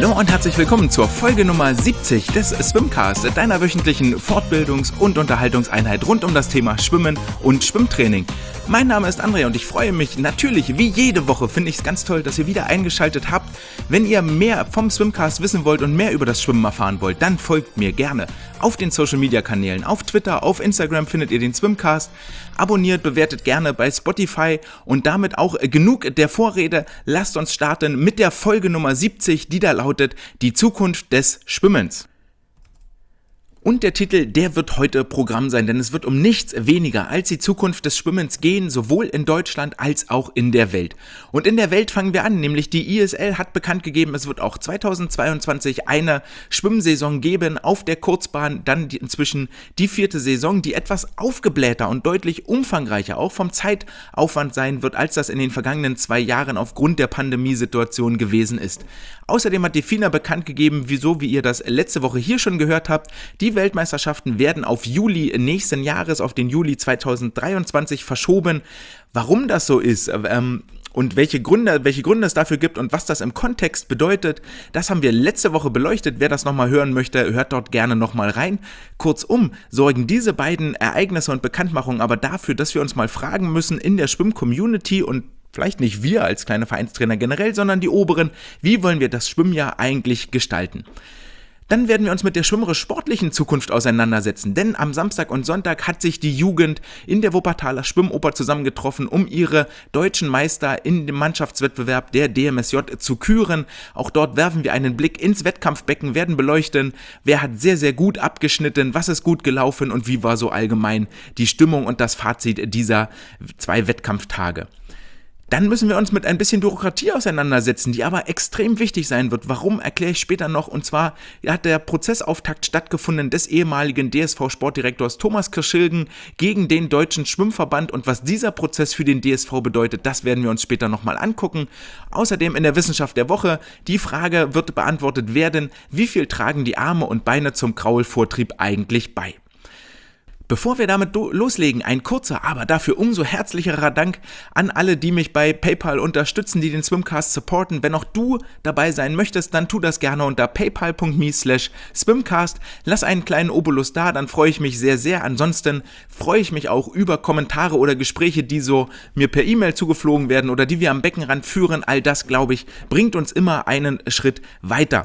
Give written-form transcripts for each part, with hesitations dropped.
Hallo und herzlich willkommen zur Folge Nummer 70 des Swimcast, deiner wöchentlichen Fortbildungs- und Unterhaltungseinheit rund um das Thema Schwimmen und Schwimmtraining. Mein Name ist André und ich freue mich natürlich, wie jede Woche finde ich es ganz toll, dass ihr wieder eingeschaltet habt. Wenn ihr mehr vom Swimcast wissen wollt und mehr über das Schwimmen erfahren wollt, dann folgt mir gerne auf den Social Media Kanälen. Auf Twitter, auf Instagram findet ihr den Swimcast. Abonniert, bewertet gerne bei Spotify und damit auch genug der Vorrede. Lasst uns starten mit der Folge Nummer 70, die da lautet: Die Zukunft des Schwimmens. Und der Titel, der wird heute Programm sein, denn es wird um nichts weniger als die Zukunft des Schwimmens gehen, sowohl in Deutschland als auch in der Welt. Und in der Welt fangen wir an, nämlich die ISL hat bekannt gegeben, es wird auch 2022 eine Schwimmsaison geben auf der Kurzbahn, dann inzwischen die 4. Saison, die etwas aufgeblähter und deutlich umfangreicher auch vom Zeitaufwand sein wird, als das in den vergangenen 2 Jahren aufgrund der Pandemiesituation gewesen ist. Außerdem hat die FINA bekannt gegeben, wie ihr das letzte Woche hier schon gehört habt, die Weltmeisterschaften werden auf Juli nächsten Jahres, auf den Juli 2023 verschoben. Warum das so ist und welche Gründe es dafür gibt und was das im Kontext bedeutet, das haben wir letzte Woche beleuchtet. Wer das nochmal hören möchte, hört dort gerne nochmal rein. Kurzum, sorgen diese beiden Ereignisse und Bekanntmachungen aber dafür, dass wir uns mal fragen müssen in der Schwimm-Community und vielleicht nicht wir als kleine Vereinstrainer generell, sondern die Oberen, wie wollen wir das Schwimmjahr eigentlich gestalten? Dann werden wir uns mit der schwimmerisch-sportlichen Zukunft auseinandersetzen, denn am Samstag und Sonntag hat sich die Jugend in der Wuppertaler Schwimmoper zusammengetroffen, um ihre deutschen Meister in dem Mannschaftswettbewerb der DMSJ zu küren. Auch dort werfen wir einen Blick ins Wettkampfbecken, werden beleuchten, wer hat sehr, sehr gut abgeschnitten, was ist gut gelaufen und wie war so allgemein die Stimmung und das Fazit dieser 2 Wettkampftage. Dann müssen wir uns mit ein bisschen Bürokratie auseinandersetzen, die aber extrem wichtig sein wird. Warum, erkläre ich später noch. Und zwar hat der Prozessauftakt stattgefunden des ehemaligen DSV-Sportdirektors Thomas Kirschilgen gegen den Deutschen Schwimmverband. Und was dieser Prozess für den DSV bedeutet, das werden wir uns später nochmal angucken. Außerdem in der Wissenschaft der Woche, die Frage wird beantwortet werden: Wie viel tragen die Arme und Beine zum Kraulvortrieb eigentlich bei? Bevor wir damit loslegen, ein kurzer, aber dafür umso herzlicherer Dank an alle, die mich bei PayPal unterstützen, die den Swimcast supporten. Wenn auch du dabei sein möchtest, dann tu das gerne unter paypal.me/swimcast. Lass einen kleinen Obolus da, dann freue ich mich sehr, sehr. Ansonsten freue ich mich auch über Kommentare oder Gespräche, die so mir per E-Mail zugeflogen werden oder die wir am Beckenrand führen. All das, glaube ich, bringt uns immer einen Schritt weiter.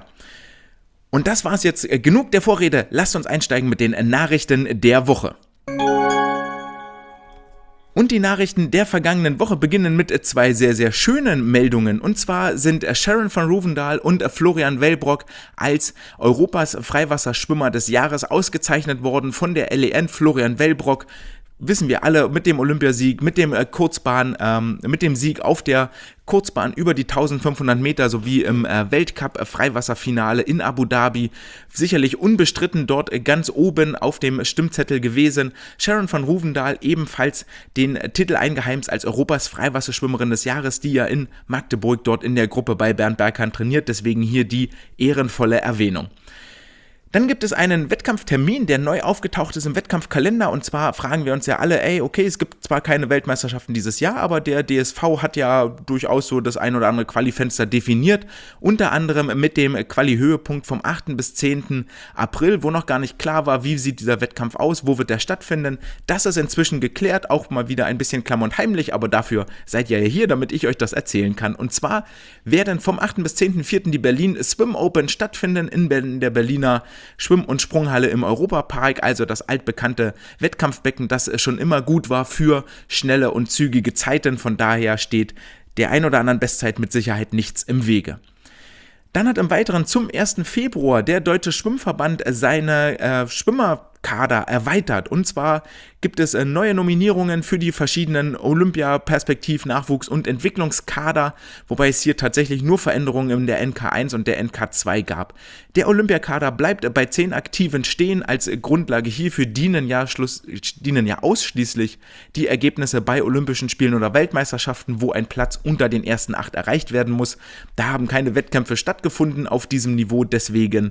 Und das war's jetzt, genug der Vorrede, lasst uns einsteigen mit den Nachrichten der Woche. Und die Nachrichten der vergangenen Woche beginnen mit 2 sehr, sehr schönen Meldungen. Und zwar sind Sharon van Rouwendaal und Florian Wellbrock als Europas Freiwasserschwimmer des Jahres ausgezeichnet worden von der LEN. Florian Wellbrock, wissen wir alle, mit dem Olympiasieg, mit dem mit dem Sieg auf der Kurzbahn über die 1500 Meter sowie im Weltcup-Freiwasserfinale in Abu Dhabi. Sicherlich unbestritten dort ganz oben auf dem Stimmzettel gewesen. Sharon van Rouwendaal ebenfalls den Titel eingeheimst als Europas Freiwasserschwimmerin des Jahres, die ja in Magdeburg dort in der Gruppe bei Bernd Berghahn trainiert. Deswegen hier die ehrenvolle Erwähnung. Dann gibt es einen Wettkampftermin, der neu aufgetaucht ist im Wettkampfkalender, und zwar fragen wir uns ja alle, okay, es gibt zwar keine Weltmeisterschaften dieses Jahr, aber der DSV hat ja durchaus so das ein oder andere Qualifenster definiert, unter anderem mit dem Quali-Höhepunkt vom 8. bis 10. April, wo noch gar nicht klar war, wie sieht dieser Wettkampf aus, wo wird der stattfinden. Das ist inzwischen geklärt, auch mal wieder ein bisschen klamm und heimlich, aber dafür seid ihr ja hier, damit ich euch das erzählen kann. Und zwar werden vom 8. bis 10.4. die Berlin Swim Open stattfinden in der Berliner Schwimm- und Sprunghalle im Europapark, also das altbekannte Wettkampfbecken, das schon immer gut war für schnelle und zügige Zeiten. Von daher steht der ein oder anderen Bestzeit mit Sicherheit nichts im Wege. Dann hat im Weiteren zum 1. Februar der Deutsche Schwimmverband seine Schwimmerkader erweitert. Und zwar gibt es neue Nominierungen für die verschiedenen Olympia-Perspektiv-, Nachwuchs- und Entwicklungskader, wobei es hier tatsächlich nur Veränderungen in der NK1 und der NK2 gab. Der Olympiakader bleibt bei 10 Aktiven stehen. Als Grundlage hierfür dienen ja ausschließlich die Ergebnisse bei Olympischen Spielen oder Weltmeisterschaften, wo ein Platz unter den ersten 8 erreicht werden muss. Da haben keine Wettkämpfe stattgefunden auf diesem Niveau, deswegen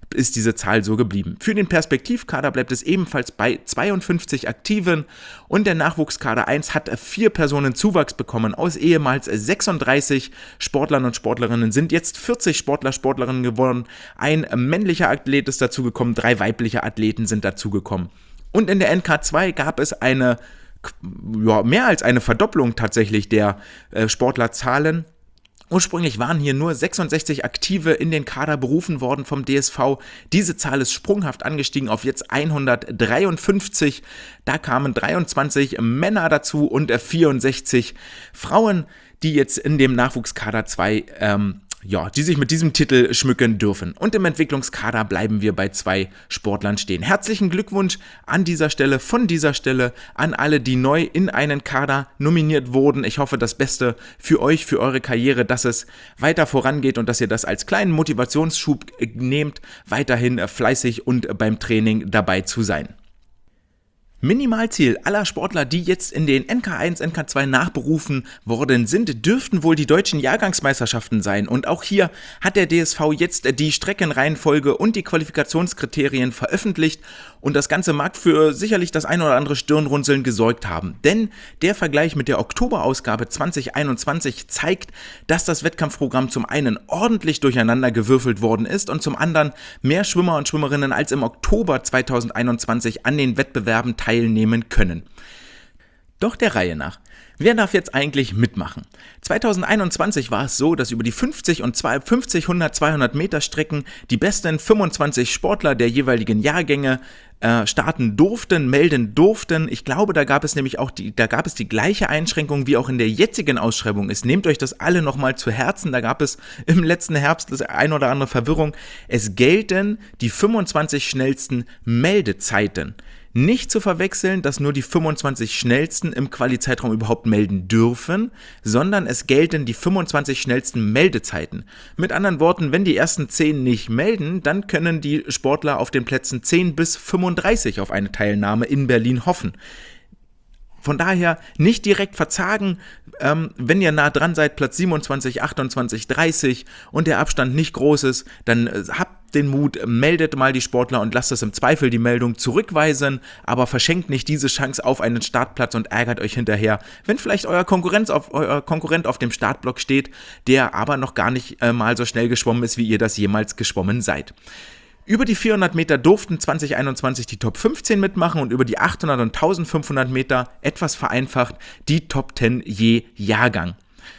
ist diese Zahl so geblieben. Für den Perspektivkader bleibt es ebenfalls bei 52 Aktiven und der Nachwuchskader 1 hat 4 Personen Zuwachs bekommen. Aus ehemals 36 Sportlern und Sportlerinnen sind jetzt 40 Sportler, Sportlerinnen geworden. Ein männlicher Athlet ist dazugekommen, 3 weibliche Athleten sind dazugekommen. Und in der NK2 gab es mehr als eine Verdopplung tatsächlich der Sportlerzahlen. Ursprünglich waren hier nur 66 Aktive in den Kader berufen worden vom DSV. Diese Zahl ist sprunghaft angestiegen auf jetzt 153. Da kamen 23 Männer dazu und 64 Frauen, die jetzt in dem Nachwuchskader 2 die sich mit diesem Titel schmücken dürfen. Und im Entwicklungskader bleiben wir bei 2 Sportlern stehen. Herzlichen Glückwunsch von dieser Stelle an alle, die neu in einen Kader nominiert wurden. Ich hoffe, das Beste für euch, für eure Karriere, dass es weiter vorangeht und dass ihr das als kleinen Motivationsschub nehmt, weiterhin fleißig und beim Training dabei zu sein. Minimalziel aller Sportler, die jetzt in den NK1, NK2 nachberufen worden sind, dürften wohl die deutschen Jahrgangsmeisterschaften sein. Und auch hier hat der DSV jetzt die Streckenreihenfolge und die Qualifikationskriterien veröffentlicht. Und das Ganze mag für sicherlich das ein oder andere Stirnrunzeln gesorgt haben. Denn der Vergleich mit der Oktoberausgabe 2021 zeigt, dass das Wettkampfprogramm zum einen ordentlich durcheinander gewürfelt worden ist und zum anderen mehr Schwimmer und Schwimmerinnen als im Oktober 2021 an den Wettbewerben teilnehmen können. Doch der Reihe nach. Wer darf jetzt eigentlich mitmachen? 2021 war es so, dass über die 50 und 50, 100, 200 Meter Strecken die besten 25 Sportler der jeweiligen Jahrgänge starten durften, melden durften. Ich glaube, da gab es die gleiche Einschränkung wie auch in der jetzigen Ausschreibung ist. Nehmt euch das alle nochmal zu Herzen. Da gab es im letzten Herbst das ein oder andere Verwirrung. Es gelten die 25 schnellsten Meldezeiten. Nicht zu verwechseln, dass nur die 25 schnellsten im Quali-Zeitraum überhaupt melden dürfen, sondern es gelten die 25 schnellsten Meldezeiten. Mit anderen Worten, wenn die ersten 10 nicht melden, dann können die Sportler auf den Plätzen 10 bis 35 auf eine Teilnahme in Berlin hoffen. Von daher nicht direkt verzagen, wenn ihr nah dran seid, Platz 27, 28, 30 und der Abstand nicht groß ist, dann habt den Mut, meldet mal die Sportler und lasst es im Zweifel die Meldung zurückweisen, aber verschenkt nicht diese Chance auf einen Startplatz und ärgert euch hinterher, wenn vielleicht euer Konkurrent auf dem Startblock steht, der aber noch gar nicht mal so schnell geschwommen ist, wie ihr das jemals geschwommen seid. Über die 400 Meter durften 2021 die Top 15 mitmachen und über die 800 und 1500 Meter, etwas vereinfacht, die Top 10 je Jahrgang.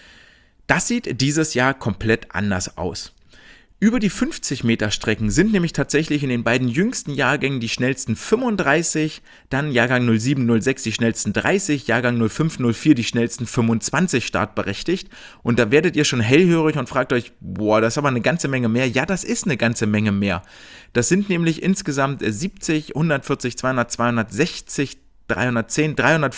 Das sieht dieses Jahr komplett anders aus. Über die 50 Meter Strecken sind nämlich tatsächlich in den beiden jüngsten Jahrgängen die schnellsten 35, dann Jahrgang 07, 06 die schnellsten 30, Jahrgang 05, 04 die schnellsten 25 startberechtigt. Und da werdet ihr schon hellhörig und fragt euch, boah, das ist aber eine ganze Menge mehr. Ja, das ist eine ganze Menge mehr. Das sind nämlich insgesamt 70, 140, 200, 260, 310,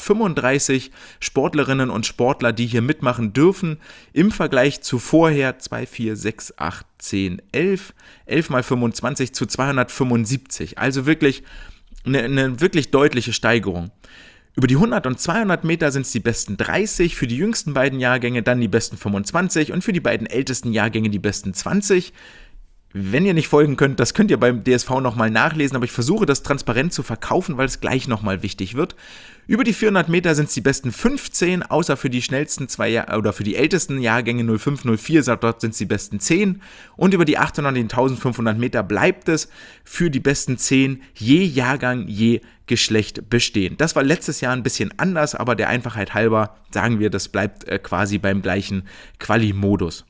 335 Sportlerinnen und Sportler, die hier mitmachen dürfen, im Vergleich zu vorher 2, 4, 6, 8, 10, 11 mal 25 zu 275. Also wirklich eine wirklich deutliche Steigerung. Über die 100 und 200 Meter sind es die besten 30, für die jüngsten beiden Jahrgänge dann die besten 25 und für die beiden ältesten Jahrgänge die besten 20. Wenn ihr nicht folgen könnt, das könnt ihr beim DSV nochmal nachlesen, aber ich versuche das transparent zu verkaufen, weil es gleich nochmal wichtig wird. Über die 400 Meter sind es die besten 15, außer für die schnellsten für die ältesten Jahrgänge 05, 04, dort sind es die besten 10. Und über die 800 und 1500 Meter bleibt es für die besten 10 je Jahrgang, je Geschlecht bestehen. Das war letztes Jahr ein bisschen anders, aber der Einfachheit halber sagen wir, das bleibt quasi beim gleichen Quali-Modus.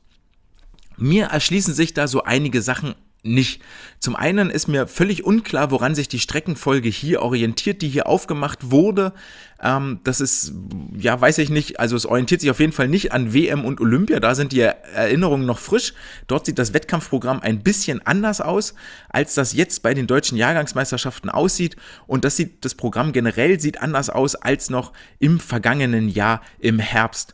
Mir erschließen sich da so einige Sachen nicht. Zum einen ist mir völlig unklar, woran sich die Streckenfolge hier orientiert, die hier aufgemacht wurde. Das ist, ja, weiß ich nicht, also es orientiert sich auf jeden Fall nicht an WM und Olympia, da sind die Erinnerungen noch frisch. Dort sieht das Wettkampfprogramm ein bisschen anders aus, als das jetzt bei den deutschen Jahrgangsmeisterschaften aussieht. Und das Programm generell sieht anders aus als noch im vergangenen Jahr im Herbst.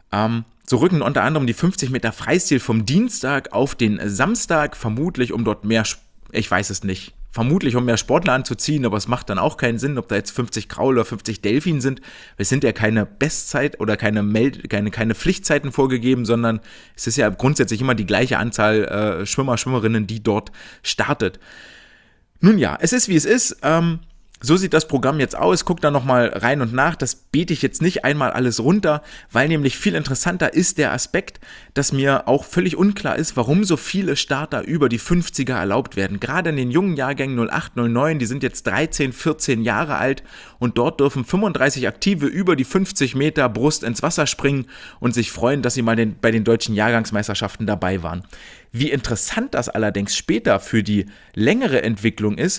So rücken unter anderem die 50 Meter Freistil vom Dienstag auf den Samstag, vermutlich um dort mehr, ich weiß es nicht, vermutlich um mehr Sportler anzuziehen, aber es macht dann auch keinen Sinn, ob da jetzt 50 Graul oder 50 Delfin sind. Es sind ja keine Bestzeit oder keine Pflichtzeiten vorgegeben, sondern es ist ja grundsätzlich immer die gleiche Anzahl Schwimmer, Schwimmerinnen, die dort startet. Nun ja, es ist wie es ist. So sieht das Programm jetzt aus, guck da nochmal rein und nach, das bete ich jetzt nicht einmal alles runter, weil nämlich viel interessanter ist der Aspekt, dass mir auch völlig unklar ist, warum so viele Starter über die 50er erlaubt werden. Gerade in den jungen Jahrgängen 08, 09, die sind jetzt 13, 14 Jahre alt und dort dürfen 35 Aktive über die 50 Meter Brust ins Wasser springen und sich freuen, dass sie mal bei den deutschen Jahrgangsmeisterschaften dabei waren. Wie interessant das allerdings später für die längere Entwicklung ist,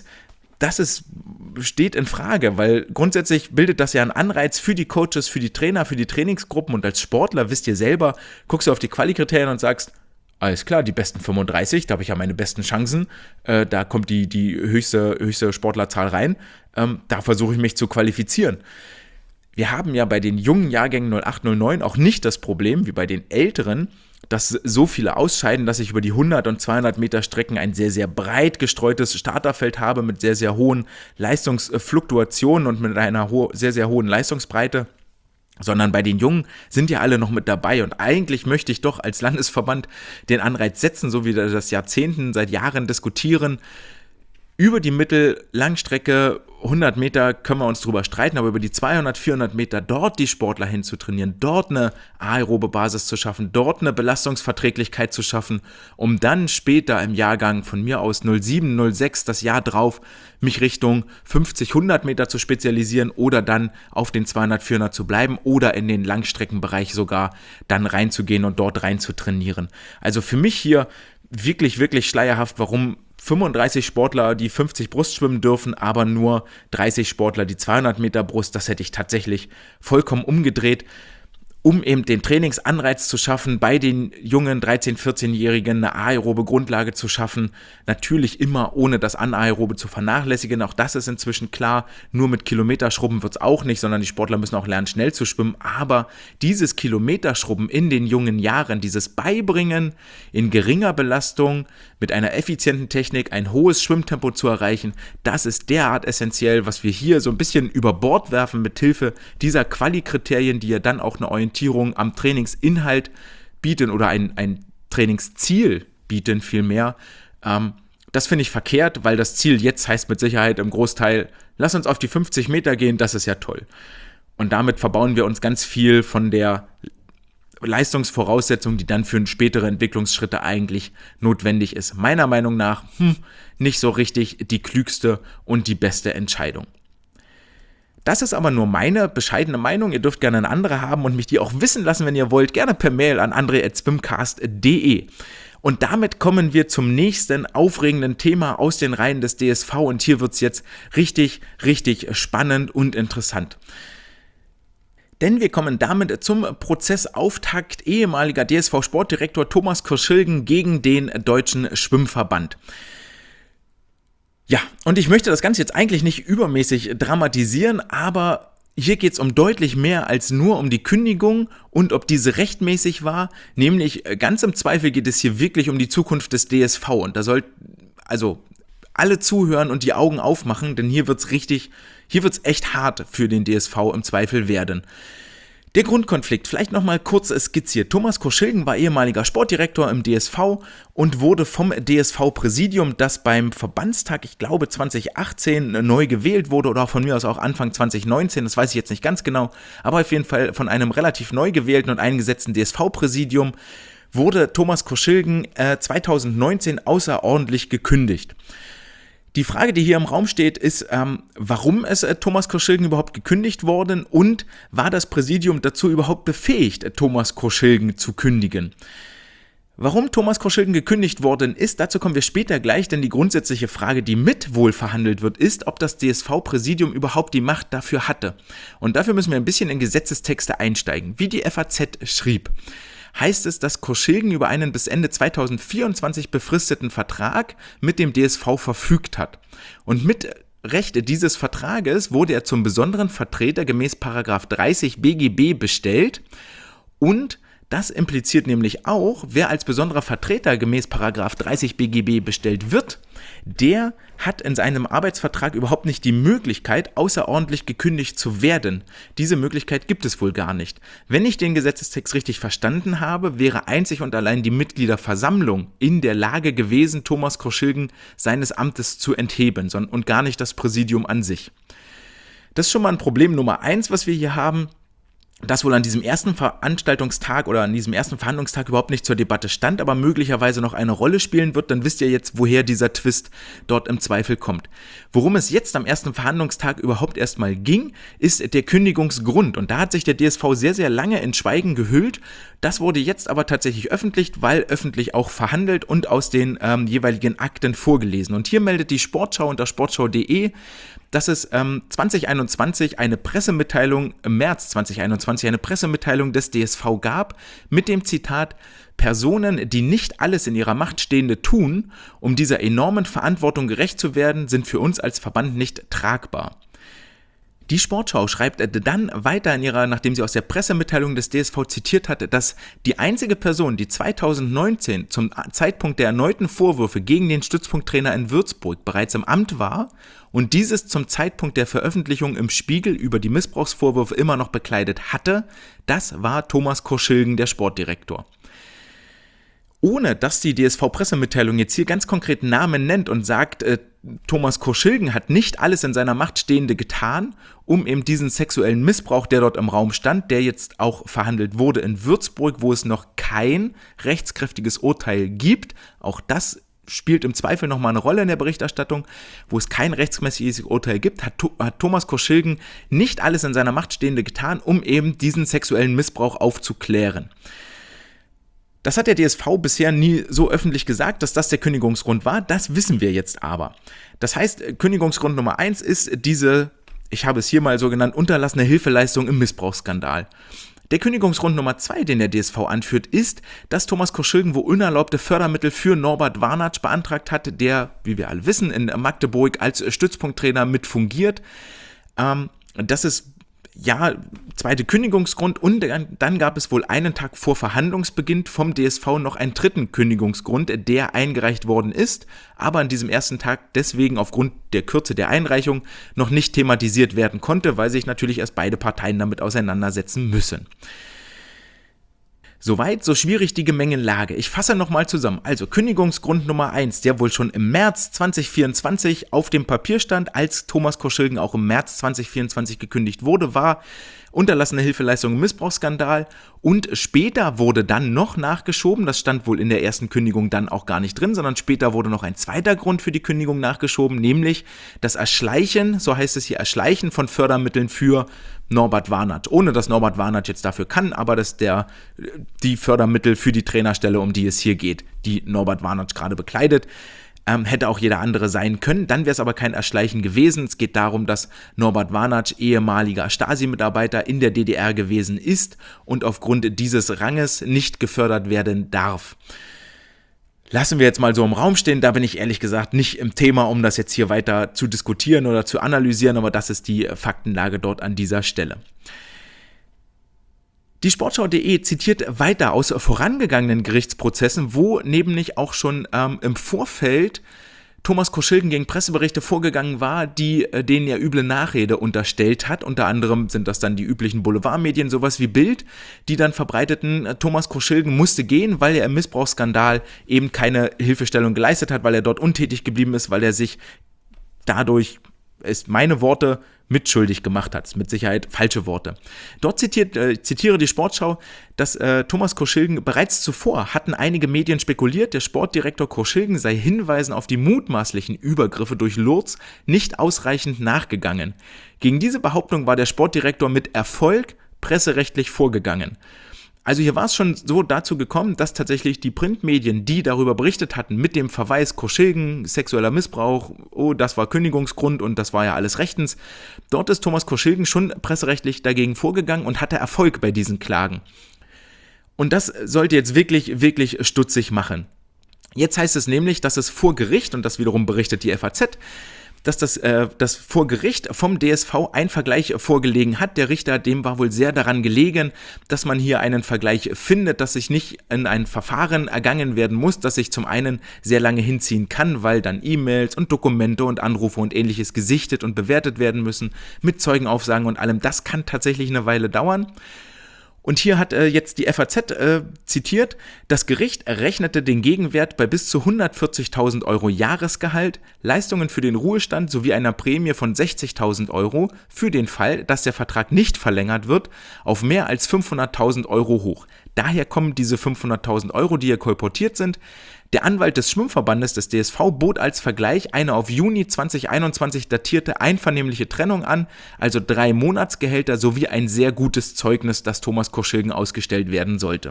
steht in Frage, weil grundsätzlich bildet das ja einen Anreiz für die Coaches, für die Trainer, für die Trainingsgruppen und als Sportler wisst ihr selber, guckst du auf die Quali-Kriterien und sagst, alles klar, die besten 35, da habe ich ja meine besten Chancen, da kommt die höchste Sportlerzahl rein, da versuche ich mich zu qualifizieren. Wir haben ja bei den jungen Jahrgängen 08, 09 auch nicht das Problem, wie bei den älteren, dass so viele ausscheiden, dass ich über die 100 und 200 Meter Strecken ein sehr, sehr breit gestreutes Starterfeld habe mit sehr, sehr hohen Leistungsfluktuationen und mit einer sehr, sehr hohen Leistungsbreite, sondern bei den Jungen sind ja alle noch mit dabei und eigentlich möchte ich doch als Landesverband den Anreiz setzen, so wie wir das seit Jahren diskutieren, über die Langstrecke 100 Meter können wir uns drüber streiten, aber über die 200, 400 Meter dort die Sportler hinzutrainieren, dort eine aerobe Basis zu schaffen, dort eine Belastungsverträglichkeit zu schaffen, um dann später im Jahrgang von mir aus 07, 06, das Jahr drauf, mich Richtung 50, 100 Meter zu spezialisieren oder dann auf den 200, 400 zu bleiben oder in den Langstreckenbereich sogar dann reinzugehen und dort rein zu trainieren. Also für mich hier wirklich, wirklich schleierhaft, warum 35 Sportler, die 50 Brust schwimmen dürfen, aber nur 30 Sportler, die 200 Meter Brust. Das hätte ich tatsächlich vollkommen umgedreht, um eben den Trainingsanreiz zu schaffen, bei den jungen 13-, 14-Jährigen eine aerobe Grundlage zu schaffen. Natürlich immer ohne das Anaerobe zu vernachlässigen. Auch das ist inzwischen klar. Nur mit Kilometerschrubben wird es auch nicht, sondern die Sportler müssen auch lernen, schnell zu schwimmen. Aber dieses Kilometerschrubben in den jungen Jahren, dieses Beibringen in geringer Belastung, mit einer effizienten Technik ein hohes Schwimmtempo zu erreichen, das ist derart essentiell, was wir hier so ein bisschen über Bord werfen mit Hilfe dieser Quali-Kriterien, die ja dann auch eine Orientierung am Trainingsinhalt bieten oder ein Trainingsziel bieten vielmehr. Das finde ich verkehrt, weil das Ziel jetzt heißt mit Sicherheit im Großteil, lass uns auf die 50 Meter gehen, das ist ja toll. Und damit verbauen wir uns ganz viel von der Leistungsvoraussetzung, die dann für spätere Entwicklungsschritte eigentlich notwendig ist. Meiner Meinung nach nicht so richtig die klügste und die beste Entscheidung. Das ist aber nur meine bescheidene Meinung. Ihr dürft gerne eine andere haben und mich die auch wissen lassen, wenn ihr wollt. Gerne per Mail an andre@swimcast.de. Und damit kommen wir zum nächsten aufregenden Thema aus den Reihen des DSV. Und hier wird es jetzt richtig, richtig spannend und interessant. Denn wir kommen damit zum Prozessauftakt ehemaliger DSV-Sportdirektor Thomas Kirschilgen gegen den Deutschen Schwimmverband. Ja, und ich möchte das Ganze jetzt eigentlich nicht übermäßig dramatisieren, aber hier geht es um deutlich mehr als nur um die Kündigung und ob diese rechtmäßig war, nämlich ganz im Zweifel geht es hier wirklich um die Zukunft des DSV und da sollten also alle zuhören und die Augen aufmachen, denn hier wird's echt hart für den DSV im Zweifel werden. Der Grundkonflikt, vielleicht nochmal kurz skizziert. Thomas Kirschilgen war ehemaliger Sportdirektor im DSV und wurde vom DSV-Präsidium, das beim Verbandstag, ich glaube 2018, neu gewählt wurde oder von mir aus auch Anfang 2019, das weiß ich jetzt nicht ganz genau, aber auf jeden Fall von einem relativ neu gewählten und eingesetzten DSV-Präsidium wurde Thomas Kirschilgen 2019 außerordentlich gekündigt. Die Frage, die hier im Raum steht, ist, warum ist Thomas Kirschilgen überhaupt gekündigt worden und war das Präsidium dazu überhaupt befähigt, Thomas Kirschilgen zu kündigen? Warum Thomas Kirschilgen gekündigt worden ist, dazu kommen wir später gleich, denn die grundsätzliche Frage, die mit wohl verhandelt wird, ist, ob das DSV-Präsidium überhaupt die Macht dafür hatte. Und dafür müssen wir ein bisschen in Gesetzestexte einsteigen. Wie die FAZ schrieb, heißt es, dass Kirschilgen über einen bis Ende 2024 befristeten Vertrag mit dem DSV verfügt hat. Und mit Recht dieses Vertrages wurde er zum besonderen Vertreter gemäß § 30 BGB bestellt und Das impliziert nämlich auch, wer als besonderer Vertreter gemäß § 30 BGB bestellt wird, der hat in seinem Arbeitsvertrag überhaupt nicht die Möglichkeit, außerordentlich gekündigt zu werden. Diese Möglichkeit gibt es wohl gar nicht. Wenn ich den Gesetzestext richtig verstanden habe, wäre einzig und allein die Mitgliederversammlung in der Lage gewesen, Thomas Koschilgen seines Amtes zu entheben und gar nicht das Präsidium an sich. Das ist schon mal ein Problem Nummer 1, was wir hier haben, das wohl an diesem ersten Veranstaltungstag oder an diesem ersten Verhandlungstag überhaupt nicht zur Debatte stand, aber möglicherweise noch eine Rolle spielen wird. Dann wisst ihr jetzt, woher dieser Twist dort im Zweifel kommt. Worum es jetzt am ersten Verhandlungstag überhaupt erstmal ging, ist der Kündigungsgrund. Und da hat sich der DSV sehr, sehr lange in Schweigen gehüllt. Das wurde jetzt aber tatsächlich öffentlich, weil öffentlich auch verhandelt und aus den jeweiligen Akten vorgelesen. Und hier meldet die Sportschau unter sportschau.de, dass es 2021 eine Pressemitteilung, im März 2021 eine Pressemitteilung des DSV gab mit dem Zitat: Personen, die nicht alles in ihrer Macht Stehende tun, um dieser enormen Verantwortung gerecht zu werden, sind für uns als Verband nicht tragbar. Die Sportschau schreibt dann weiter nachdem sie aus der Pressemitteilung des DSV zitiert hatte, dass die einzige Person, die 2019 zum Zeitpunkt der erneuten Vorwürfe gegen den Stützpunkttrainer in Würzburg bereits im Amt war und dieses zum Zeitpunkt der Veröffentlichung im Spiegel über die Missbrauchsvorwürfe immer noch bekleidet hatte, das war Thomas Koschilgen, der Sportdirektor. Ohne dass die DSV-Pressemitteilung jetzt hier ganz konkret Namen nennt und sagt, Thomas Koschilgen hat nicht alles in seiner Macht Stehende getan, um eben diesen sexuellen Missbrauch, der dort im Raum stand, der jetzt auch verhandelt wurde in Würzburg, wo es noch kein rechtskräftiges Urteil gibt, auch das spielt im Zweifel nochmal eine Rolle in der Berichterstattung, wo es kein rechtsmäßiges Urteil gibt, hat Thomas Koschilgen nicht alles in seiner Macht Stehende getan, um eben diesen sexuellen Missbrauch aufzuklären. Das hat der DSV bisher nie so öffentlich gesagt, dass das der Kündigungsgrund war. Das wissen wir jetzt aber. Das heißt, Kündigungsgrund Nummer 1 ist diese, ich habe es hier mal so genannt, unterlassene Hilfeleistung im Missbrauchsskandal. Der Kündigungsgrund Nummer 2, den der DSV anführt, ist, dass Thomas Koschilgen wohl unerlaubte Fördermittel für Norbert Warnatsch beantragt hat, der, wie wir alle wissen, in Magdeburg als Stützpunkttrainer mit fungiert. Das ist zweite Kündigungsgrund, und dann gab es wohl einen Tag vor Verhandlungsbeginn vom DSV noch einen dritten Kündigungsgrund, der eingereicht worden ist, aber an diesem ersten Tag deswegen aufgrund der Kürze der Einreichung noch nicht thematisiert werden konnte, weil sich natürlich erst beide Parteien damit auseinandersetzen müssen. Soweit, so schwierig die Gemengelage. Ich fasse nochmal zusammen. Also Kündigungsgrund Nummer 1, der wohl schon im März 2024 auf dem Papier stand, als Thomas Koschilgen auch im März 2024 gekündigt wurde, war unterlassene Hilfeleistung im Missbrauchsskandal, und später wurde dann noch nachgeschoben, das stand wohl in der ersten Kündigung dann auch gar nicht drin, sondern später wurde noch ein zweiter Grund für die Kündigung nachgeschoben, nämlich das Erschleichen, so heißt es hier, Erschleichen von Fördermitteln für Norbert Warnatsch, ohne dass Norbert Warnatsch jetzt dafür kann, aber dass die Fördermittel für die Trainerstelle, um die es hier geht, die Norbert Warnatsch gerade bekleidet, hätte auch jeder andere sein können, dann wäre es aber kein Erschleichen gewesen. Es geht darum, dass Norbert Warnatsch ehemaliger Stasi-Mitarbeiter in der DDR gewesen ist und aufgrund dieses Ranges nicht gefördert werden darf. Lassen wir jetzt mal so im Raum stehen, da bin ich ehrlich gesagt nicht im Thema, um das jetzt hier weiter zu diskutieren oder zu analysieren, aber das ist die Faktenlage dort an dieser Stelle. Die Sportschau.de zitiert weiter aus vorangegangenen Gerichtsprozessen, wo nämlich auch schon im Vorfeld Thomas Koschilgen gegen Presseberichte vorgegangen war, denen er üble Nachrede unterstellt hat. Unter anderem sind das dann die üblichen Boulevardmedien, sowas wie Bild, die dann verbreiteten, Thomas Koschilgen musste gehen, weil er im Missbrauchsskandal eben keine Hilfestellung geleistet hat, weil er dort untätig geblieben ist, weil er sich dadurch, ist meine Worte, mitschuldig gemacht hat. Mit Sicherheit falsche Worte. Dort zitiere die Sportschau, dass Thomas Koschilgen bereits zuvor hatten einige Medien spekuliert, der Sportdirektor Koschilgen sei Hinweisen auf die mutmaßlichen Übergriffe durch Lurz nicht ausreichend nachgegangen. Gegen diese Behauptung war der Sportdirektor mit Erfolg presserechtlich vorgegangen. Also hier war es schon so dazu gekommen, dass tatsächlich die Printmedien, die darüber berichtet hatten, mit dem Verweis Koschilgen, sexueller Missbrauch, oh, das war Kündigungsgrund und das war ja alles rechtens, dort ist Thomas Koschilgen schon presserechtlich dagegen vorgegangen und hatte Erfolg bei diesen Klagen. Und das sollte jetzt wirklich, wirklich stutzig machen. Jetzt heißt es nämlich, dass es vor Gericht, und das wiederum berichtet die FAZ, dass das vor Gericht vom DSV ein Vergleich vorgelegen hat. Der Richter, dem war wohl sehr daran gelegen, dass man hier einen Vergleich findet, dass sich nicht in ein Verfahren ergangen werden muss, das sich zum einen sehr lange hinziehen kann, weil dann E-Mails und Dokumente und Anrufe und ähnliches gesichtet und bewertet werden müssen, mit Zeugenaufsagen und allem. Das kann tatsächlich eine Weile dauern. Und hier hat jetzt die FAZ zitiert, das Gericht errechnete den Gegenwert bei bis zu 140.000 Euro Jahresgehalt, Leistungen für den Ruhestand sowie einer Prämie von 60.000 Euro für den Fall, dass der Vertrag nicht verlängert wird, auf mehr als 500.000 Euro hoch. Daher kommen diese 500.000 Euro, die hier kolportiert sind. Der Anwalt des Schwimmverbandes des DSV bot als Vergleich eine auf Juni 2021 datierte einvernehmliche Trennung an, also 3 Monatsgehälter sowie ein sehr gutes Zeugnis, das Thomas Koschilgen ausgestellt werden sollte.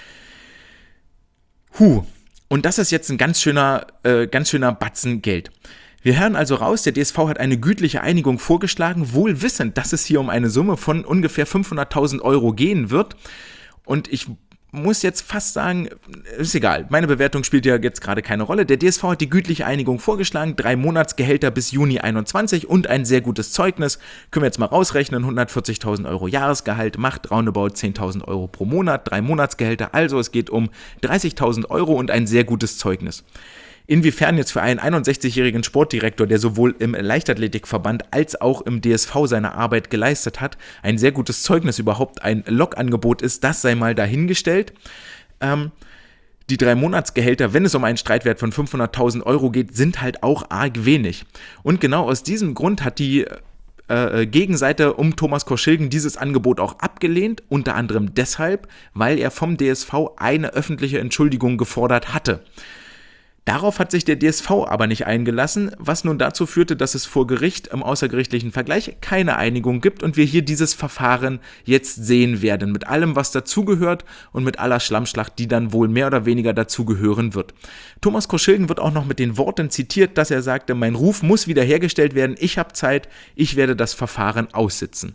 Und das ist jetzt ein ganz schöner Batzen Geld. Wir hören also raus, der DSV hat eine gütliche Einigung vorgeschlagen, wohl wissend, dass es hier um eine Summe von ungefähr 500.000 Euro gehen wird. Und ich muss jetzt fast sagen, ist egal, meine Bewertung spielt ja jetzt gerade keine Rolle. Der DSV hat die gütliche Einigung vorgeschlagen, 3 Monatsgehälter bis Juni 21 und ein sehr gutes Zeugnis. Können wir jetzt mal rausrechnen, 140.000 Euro Jahresgehalt macht roundabout 10.000 Euro pro Monat, 3 Monatsgehälter, also es geht um 30.000 Euro und ein sehr gutes Zeugnis. Inwiefern jetzt für einen 61-jährigen Sportdirektor, der sowohl im Leichtathletikverband als auch im DSV seine Arbeit geleistet hat, ein sehr gutes Zeugnis überhaupt ein Lokangebot ist, das sei mal dahingestellt. Die 3 Monatsgehälter, wenn es um einen Streitwert von 500.000 Euro geht, sind halt auch arg wenig. Und genau aus diesem Grund hat die Gegenseite um Thomas Koschilgen dieses Angebot auch abgelehnt, unter anderem deshalb, weil er vom DSV eine öffentliche Entschuldigung gefordert hatte. Darauf hat sich der DSV aber nicht eingelassen, was nun dazu führte, dass es vor Gericht im außergerichtlichen Vergleich keine Einigung gibt und wir hier dieses Verfahren jetzt sehen werden, mit allem, was dazugehört und mit aller Schlammschlacht, die dann wohl mehr oder weniger dazugehören wird. Thomas Koschilgen wird auch noch mit den Worten zitiert, dass er sagte, mein Ruf muss wiederhergestellt werden, ich habe Zeit, ich werde das Verfahren aussitzen.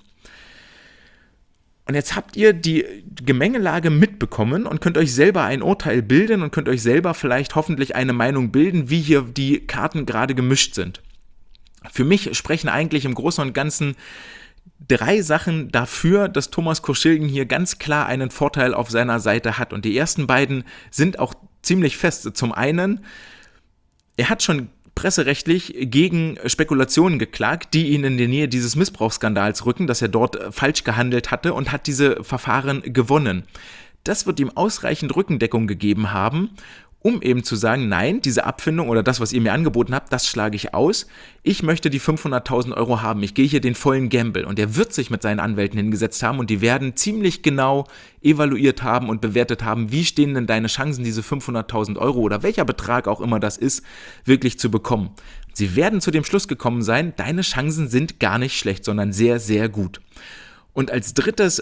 Und jetzt habt ihr die Gemengelage mitbekommen und könnt euch selber ein Urteil bilden und könnt euch selber vielleicht hoffentlich eine Meinung bilden, wie hier die Karten gerade gemischt sind. Für mich sprechen eigentlich im Großen und Ganzen 3 Sachen dafür, dass Thomas Koschilgen hier ganz klar einen Vorteil auf seiner Seite hat. Und die ersten beiden sind auch ziemlich fest. Zum einen, er hat schon presserechtlich gegen Spekulationen geklagt, die ihn in die Nähe dieses Missbrauchsskandals rücken, dass er dort falsch gehandelt hatte und hat diese Verfahren gewonnen. Das wird ihm ausreichend Rückendeckung gegeben haben, um eben zu sagen, nein, diese Abfindung oder das, was ihr mir angeboten habt, das schlage ich aus. Ich möchte die 500.000 Euro haben. Ich gehe hier den vollen Gamble. Und er wird sich mit seinen Anwälten hingesetzt haben und die werden ziemlich genau evaluiert haben und bewertet haben, wie stehen denn deine Chancen, diese 500.000 Euro oder welcher Betrag auch immer das ist, wirklich zu bekommen. Sie werden zu dem Schluss gekommen sein, deine Chancen sind gar nicht schlecht, sondern sehr, sehr gut. Und als drittes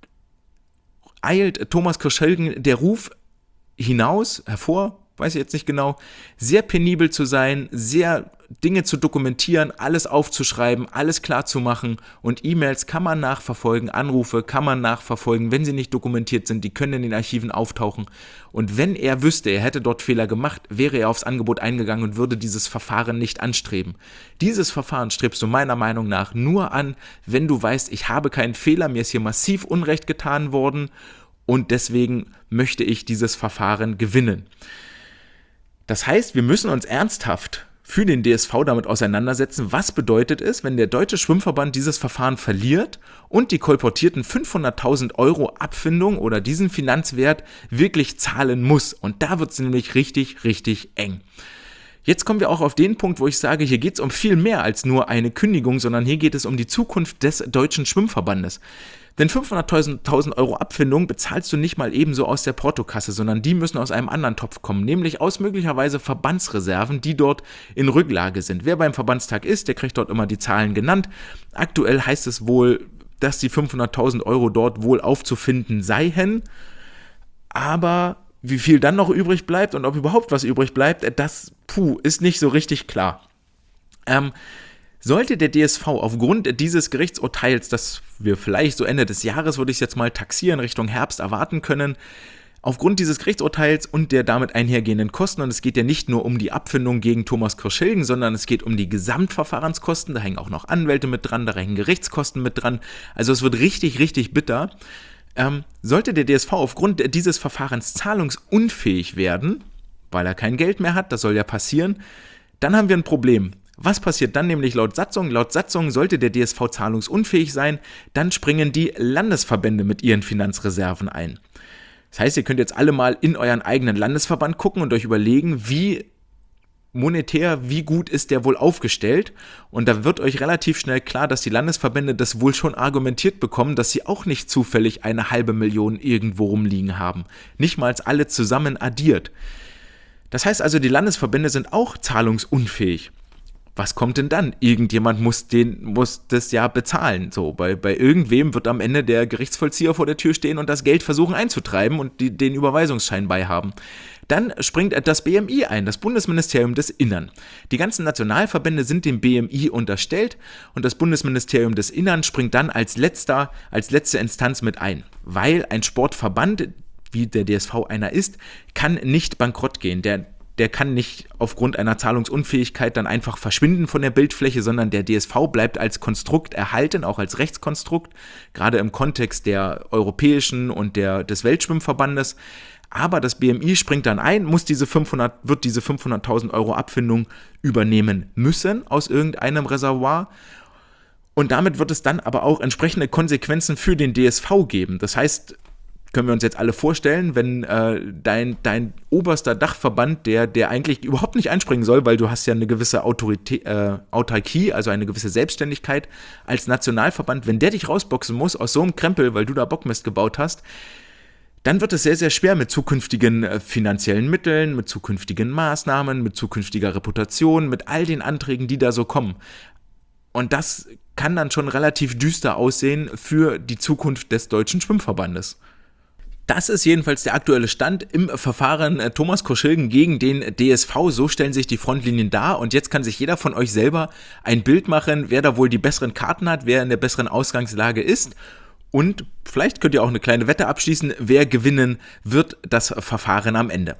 eilt Thomas Koschilgen der Ruf hervor, weiß ich jetzt nicht genau, sehr penibel zu sein, sehr Dinge zu dokumentieren, alles aufzuschreiben, alles klar zu machen und E-Mails kann man nachverfolgen, Anrufe kann man nachverfolgen, wenn sie nicht dokumentiert sind, die können in den Archiven auftauchen und wenn er wüsste, er hätte dort Fehler gemacht, wäre er aufs Angebot eingegangen und würde dieses Verfahren nicht anstreben. Dieses Verfahren strebst du meiner Meinung nach nur an, wenn du weißt, ich habe keinen Fehler, mir ist hier massiv Unrecht getan worden und deswegen möchte ich dieses Verfahren gewinnen. Das heißt, wir müssen uns ernsthaft für den DSV damit auseinandersetzen, was bedeutet es, wenn der Deutsche Schwimmverband dieses Verfahren verliert und die kolportierten 500.000 Euro Abfindung oder diesen Finanzwert wirklich zahlen muss. Und da wird es nämlich richtig, richtig eng. Jetzt kommen wir auch auf den Punkt, wo ich sage, hier geht es um viel mehr als nur eine Kündigung, sondern hier geht es um die Zukunft des Deutschen Schwimmverbandes. Denn 500.000 Euro Abfindung bezahlst du nicht mal ebenso aus der Portokasse, sondern die müssen aus einem anderen Topf kommen, nämlich aus möglicherweise Verbandsreserven, die dort in Rücklage sind. Wer beim Verbandstag ist, der kriegt dort immer die Zahlen genannt. Aktuell heißt es wohl, dass die 500.000 Euro dort wohl aufzufinden seien, aber wie viel dann noch übrig bleibt und ob überhaupt was übrig bleibt, das ist nicht so richtig klar. Sollte der DSV aufgrund dieses Gerichtsurteils, das wir vielleicht so Ende des Jahres, würde ich es jetzt mal taxieren, Richtung Herbst erwarten können, Aufgrund dieses Gerichtsurteils und der damit einhergehenden Kosten, und es geht ja nicht nur um die Abfindung gegen Thomas Kirschilgen, sondern es geht um die Gesamtverfahrenskosten, da hängen auch noch Anwälte mit dran, da hängen Gerichtskosten mit dran, also es wird richtig, richtig bitter. Sollte der DSV aufgrund dieses Verfahrens zahlungsunfähig werden, weil er kein Geld mehr hat, das soll ja passieren, dann haben wir ein Problem. Was passiert dann nämlich laut Satzung? Laut Satzung sollte der DSV zahlungsunfähig sein, dann springen die Landesverbände mit ihren Finanzreserven ein. Das heißt, ihr könnt jetzt alle mal in euren eigenen Landesverband gucken und euch überlegen, wie monetär, wie gut ist der wohl aufgestellt. Und da wird euch relativ schnell klar, dass die Landesverbände das wohl schon argumentiert bekommen, dass sie auch nicht zufällig 500.000 irgendwo rumliegen haben. Nicht mal alle zusammen addiert. Das heißt also, die Landesverbände sind auch zahlungsunfähig. Was kommt denn dann? Irgendjemand muss das ja bezahlen. So, bei irgendwem wird am Ende der Gerichtsvollzieher vor der Tür stehen und das Geld versuchen einzutreiben und den Überweisungsschein beihaben. Dann springt das BMI ein, das Bundesministerium des Innern. Die ganzen Nationalverbände sind dem BMI unterstellt und das Bundesministerium des Innern springt dann als letzte Instanz mit ein. Weil ein Sportverband, wie der DSV einer ist, kann nicht bankrott gehen. Der kann nicht aufgrund einer Zahlungsunfähigkeit dann einfach verschwinden von der Bildfläche, sondern der DSV bleibt als Konstrukt erhalten, auch als Rechtskonstrukt, gerade im Kontext der europäischen und des Weltschwimmverbandes. Aber das BMI springt dann ein, wird diese 500.000 Euro Abfindung übernehmen müssen aus irgendeinem Reservoir. Und damit wird es dann aber auch entsprechende Konsequenzen für den DSV geben. Das heißt, können wir uns jetzt alle vorstellen, wenn dein oberster Dachverband, der eigentlich überhaupt nicht einspringen soll, weil du hast ja eine gewisse Autarkie, also eine gewisse Selbstständigkeit als Nationalverband, wenn der dich rausboxen muss aus so einem Krempel, weil du da Bockmist gebaut hast, dann wird es sehr, sehr schwer mit zukünftigen finanziellen Mitteln, mit zukünftigen Maßnahmen, mit zukünftiger Reputation, mit all den Anträgen, die da so kommen. Und das kann dann schon relativ düster aussehen für die Zukunft des Deutschen Schwimmverbandes. Das ist jedenfalls der aktuelle Stand im Verfahren Thomas Kirschilgen gegen den DSV. So stellen sich die Frontlinien dar und jetzt kann sich jeder von euch selber ein Bild machen, wer da wohl die besseren Karten hat, wer in der besseren Ausgangslage ist. Und vielleicht könnt ihr auch eine kleine Wette abschließen, wer gewinnen wird das Verfahren am Ende.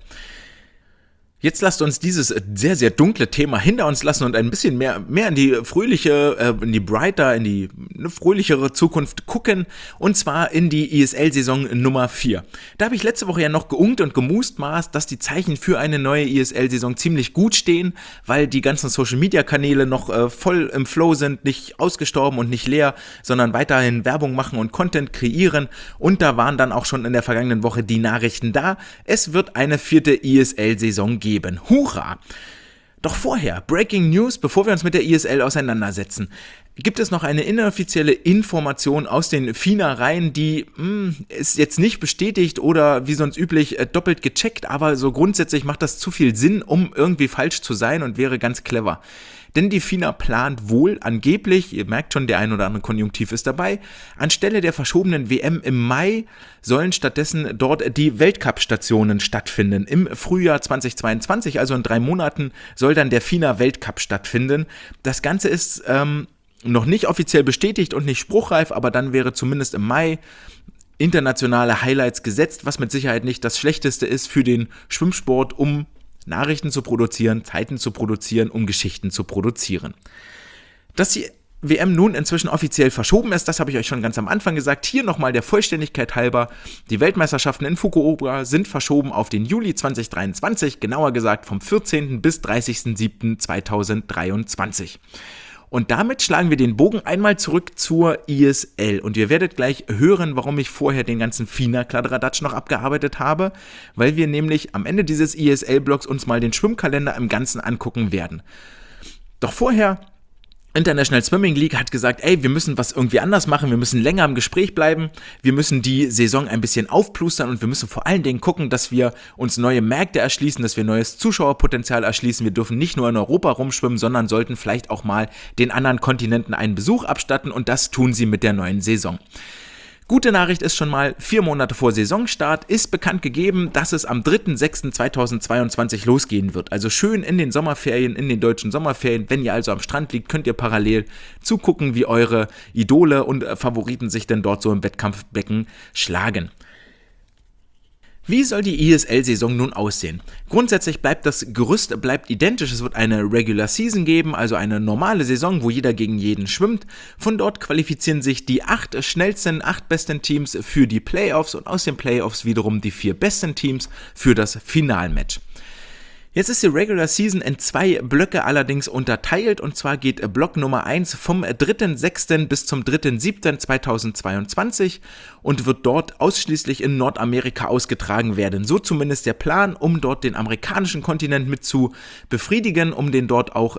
Jetzt lasst uns dieses sehr, sehr dunkle Thema hinter uns lassen und ein bisschen mehr in die fröhlichere, in die fröhlichere Zukunft gucken, und zwar in die ISL-Saison Nummer 4. Da habe ich letzte Woche ja noch geunkt und gemustmaßt, dass die Zeichen für eine neue ISL-Saison ziemlich gut stehen, weil die ganzen Social-Media-Kanäle noch voll im Flow sind, nicht ausgestorben und nicht leer, sondern weiterhin Werbung machen und Content kreieren, und da waren dann auch schon in der vergangenen Woche die Nachrichten da. Es wird eine 4. ISL-Saison geben. Hurra! Doch vorher, Breaking News, bevor wir uns mit der ISL auseinandersetzen, gibt es noch eine inoffizielle Information aus den FINA-Reihen, die ist jetzt nicht bestätigt oder wie sonst üblich doppelt gecheckt, aber so grundsätzlich macht das zu viel Sinn, um irgendwie falsch zu sein, und wäre ganz clever. Denn die FINA plant wohl angeblich, ihr merkt schon, der ein oder andere Konjunktiv ist dabei, anstelle der verschobenen WM im Mai sollen stattdessen dort die Weltcup-Stationen stattfinden. Im Frühjahr 2022, also in 3 Monaten, soll dann der FINA Weltcup stattfinden. Das Ganze ist noch nicht offiziell bestätigt und nicht spruchreif, aber dann wäre zumindest im Mai internationale Highlights gesetzt, was mit Sicherheit nicht das Schlechteste ist für den Schwimmsport, um Nachrichten zu produzieren, Zeiten zu produzieren, um Geschichten zu produzieren. Dass die WM nun inzwischen offiziell verschoben ist, das habe ich euch schon ganz am Anfang gesagt. Hier nochmal der Vollständigkeit halber. Die Weltmeisterschaften in Fukuoka sind verschoben auf den Juli 2023, genauer gesagt vom 14. bis 30.07.2023. Und damit schlagen wir den Bogen einmal zurück zur ISL. Und ihr werdet gleich hören, warum ich vorher den ganzen FINA-Kladderadatsch noch abgearbeitet habe, weil wir nämlich am Ende dieses ISL-Blocks uns mal den Schwimmkalender im Ganzen angucken werden. Doch vorher, International Swimming League hat gesagt, wir müssen was irgendwie anders machen, wir müssen länger im Gespräch bleiben, wir müssen die Saison ein bisschen aufplustern und wir müssen vor allen Dingen gucken, dass wir uns neue Märkte erschließen, dass wir neues Zuschauerpotenzial erschließen. Wir dürfen nicht nur in Europa rumschwimmen, sondern sollten vielleicht auch mal den anderen Kontinenten einen Besuch abstatten, und das tun sie mit der neuen Saison. Gute Nachricht ist schon mal, 4 Monate vor Saisonstart ist bekannt gegeben, dass es am 3.6.2022 losgehen wird. Also schön in den Sommerferien, in den deutschen Sommerferien. Wenn ihr also am Strand liegt, könnt ihr parallel zugucken, wie eure Idole und Favoriten sich denn dort so im Wettkampfbecken schlagen. Wie soll die ESL-Saison nun aussehen? Grundsätzlich bleibt das Gerüst identisch. Es wird eine Regular Season geben, also eine normale Saison, wo jeder gegen jeden schwimmt. Von dort qualifizieren sich die 8 besten Teams für die Playoffs und aus den Playoffs wiederum die 4 besten Teams für das Finalmatch. Jetzt ist die Regular Season in 2 Blöcke allerdings unterteilt, und zwar geht Block Nummer 1 vom 3.6. bis zum 3.7.2022 und wird dort ausschließlich in Nordamerika ausgetragen werden. So zumindest der Plan, um dort den amerikanischen Kontinent mit zu befriedigen, um den dort auch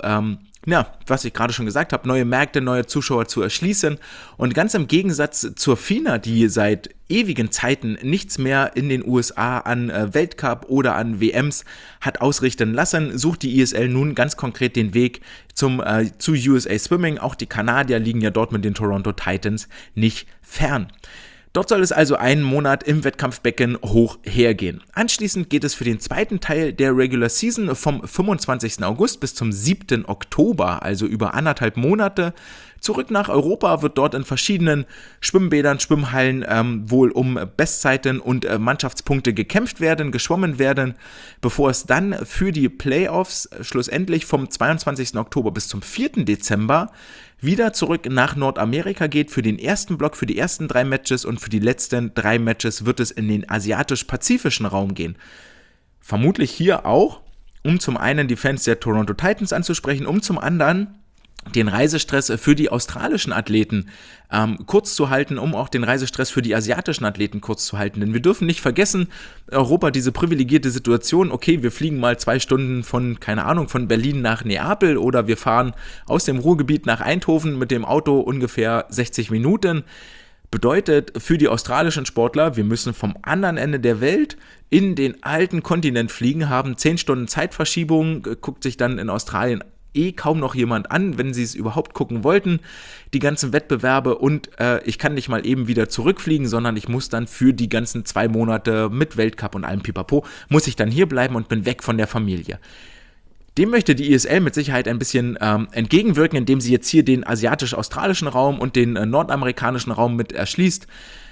was ich gerade schon gesagt habe, neue Märkte, neue Zuschauer zu erschließen. Und ganz im Gegensatz zur FINA, die seit ewigen Zeiten nichts mehr in den USA an Weltcup oder an WMs hat ausrichten lassen, sucht die ESL nun ganz konkret den Weg zu USA Swimming. Auch die Kanadier liegen ja dort mit den Toronto Titans nicht fern. Dort soll es also einen Monat im Wettkampfbecken hoch hergehen. Anschließend geht es für den zweiten Teil der Regular Season vom 25. August bis zum 7. Oktober, also über 1,5 Monate, zurück nach Europa. Wird dort in verschiedenen Schwimmbädern, Schwimmhallen wohl um Bestzeiten und Mannschaftspunkte geschwommen werden, bevor es dann für die Playoffs schlussendlich vom 22. Oktober bis zum 4. Dezember wieder zurück nach Nordamerika geht für den ersten Block, für die ersten 3 Matches, und für die letzten 3 Matches wird es in den asiatisch-pazifischen Raum gehen. Vermutlich hier auch, um zum einen die Fans der Toronto Titans anzusprechen, um zum anderen den Reisestress für die australischen Athleten kurz zu halten, um auch den Reisestress für die asiatischen Athleten kurz zu halten. Denn wir dürfen nicht vergessen, Europa, diese privilegierte Situation, okay, wir fliegen mal 2 Stunden von Berlin nach Neapel oder wir fahren aus dem Ruhrgebiet nach Eindhoven mit dem Auto ungefähr 60 Minuten. Bedeutet für die australischen Sportler, wir müssen vom anderen Ende der Welt in den alten Kontinent fliegen, haben 10 Stunden Zeitverschiebung, guckt sich dann in Australien kaum noch jemand an, wenn sie es überhaupt gucken wollten, die ganzen Wettbewerbe, und ich kann nicht mal eben wieder zurückfliegen, sondern ich muss dann für die ganzen 2 Monate mit Weltcup und allem Pipapo, muss ich dann hier bleiben und bin weg von der Familie. Dem möchte die ESL mit Sicherheit ein bisschen entgegenwirken, indem sie jetzt hier den asiatisch-australischen Raum und den nordamerikanischen Raum mit erschließt.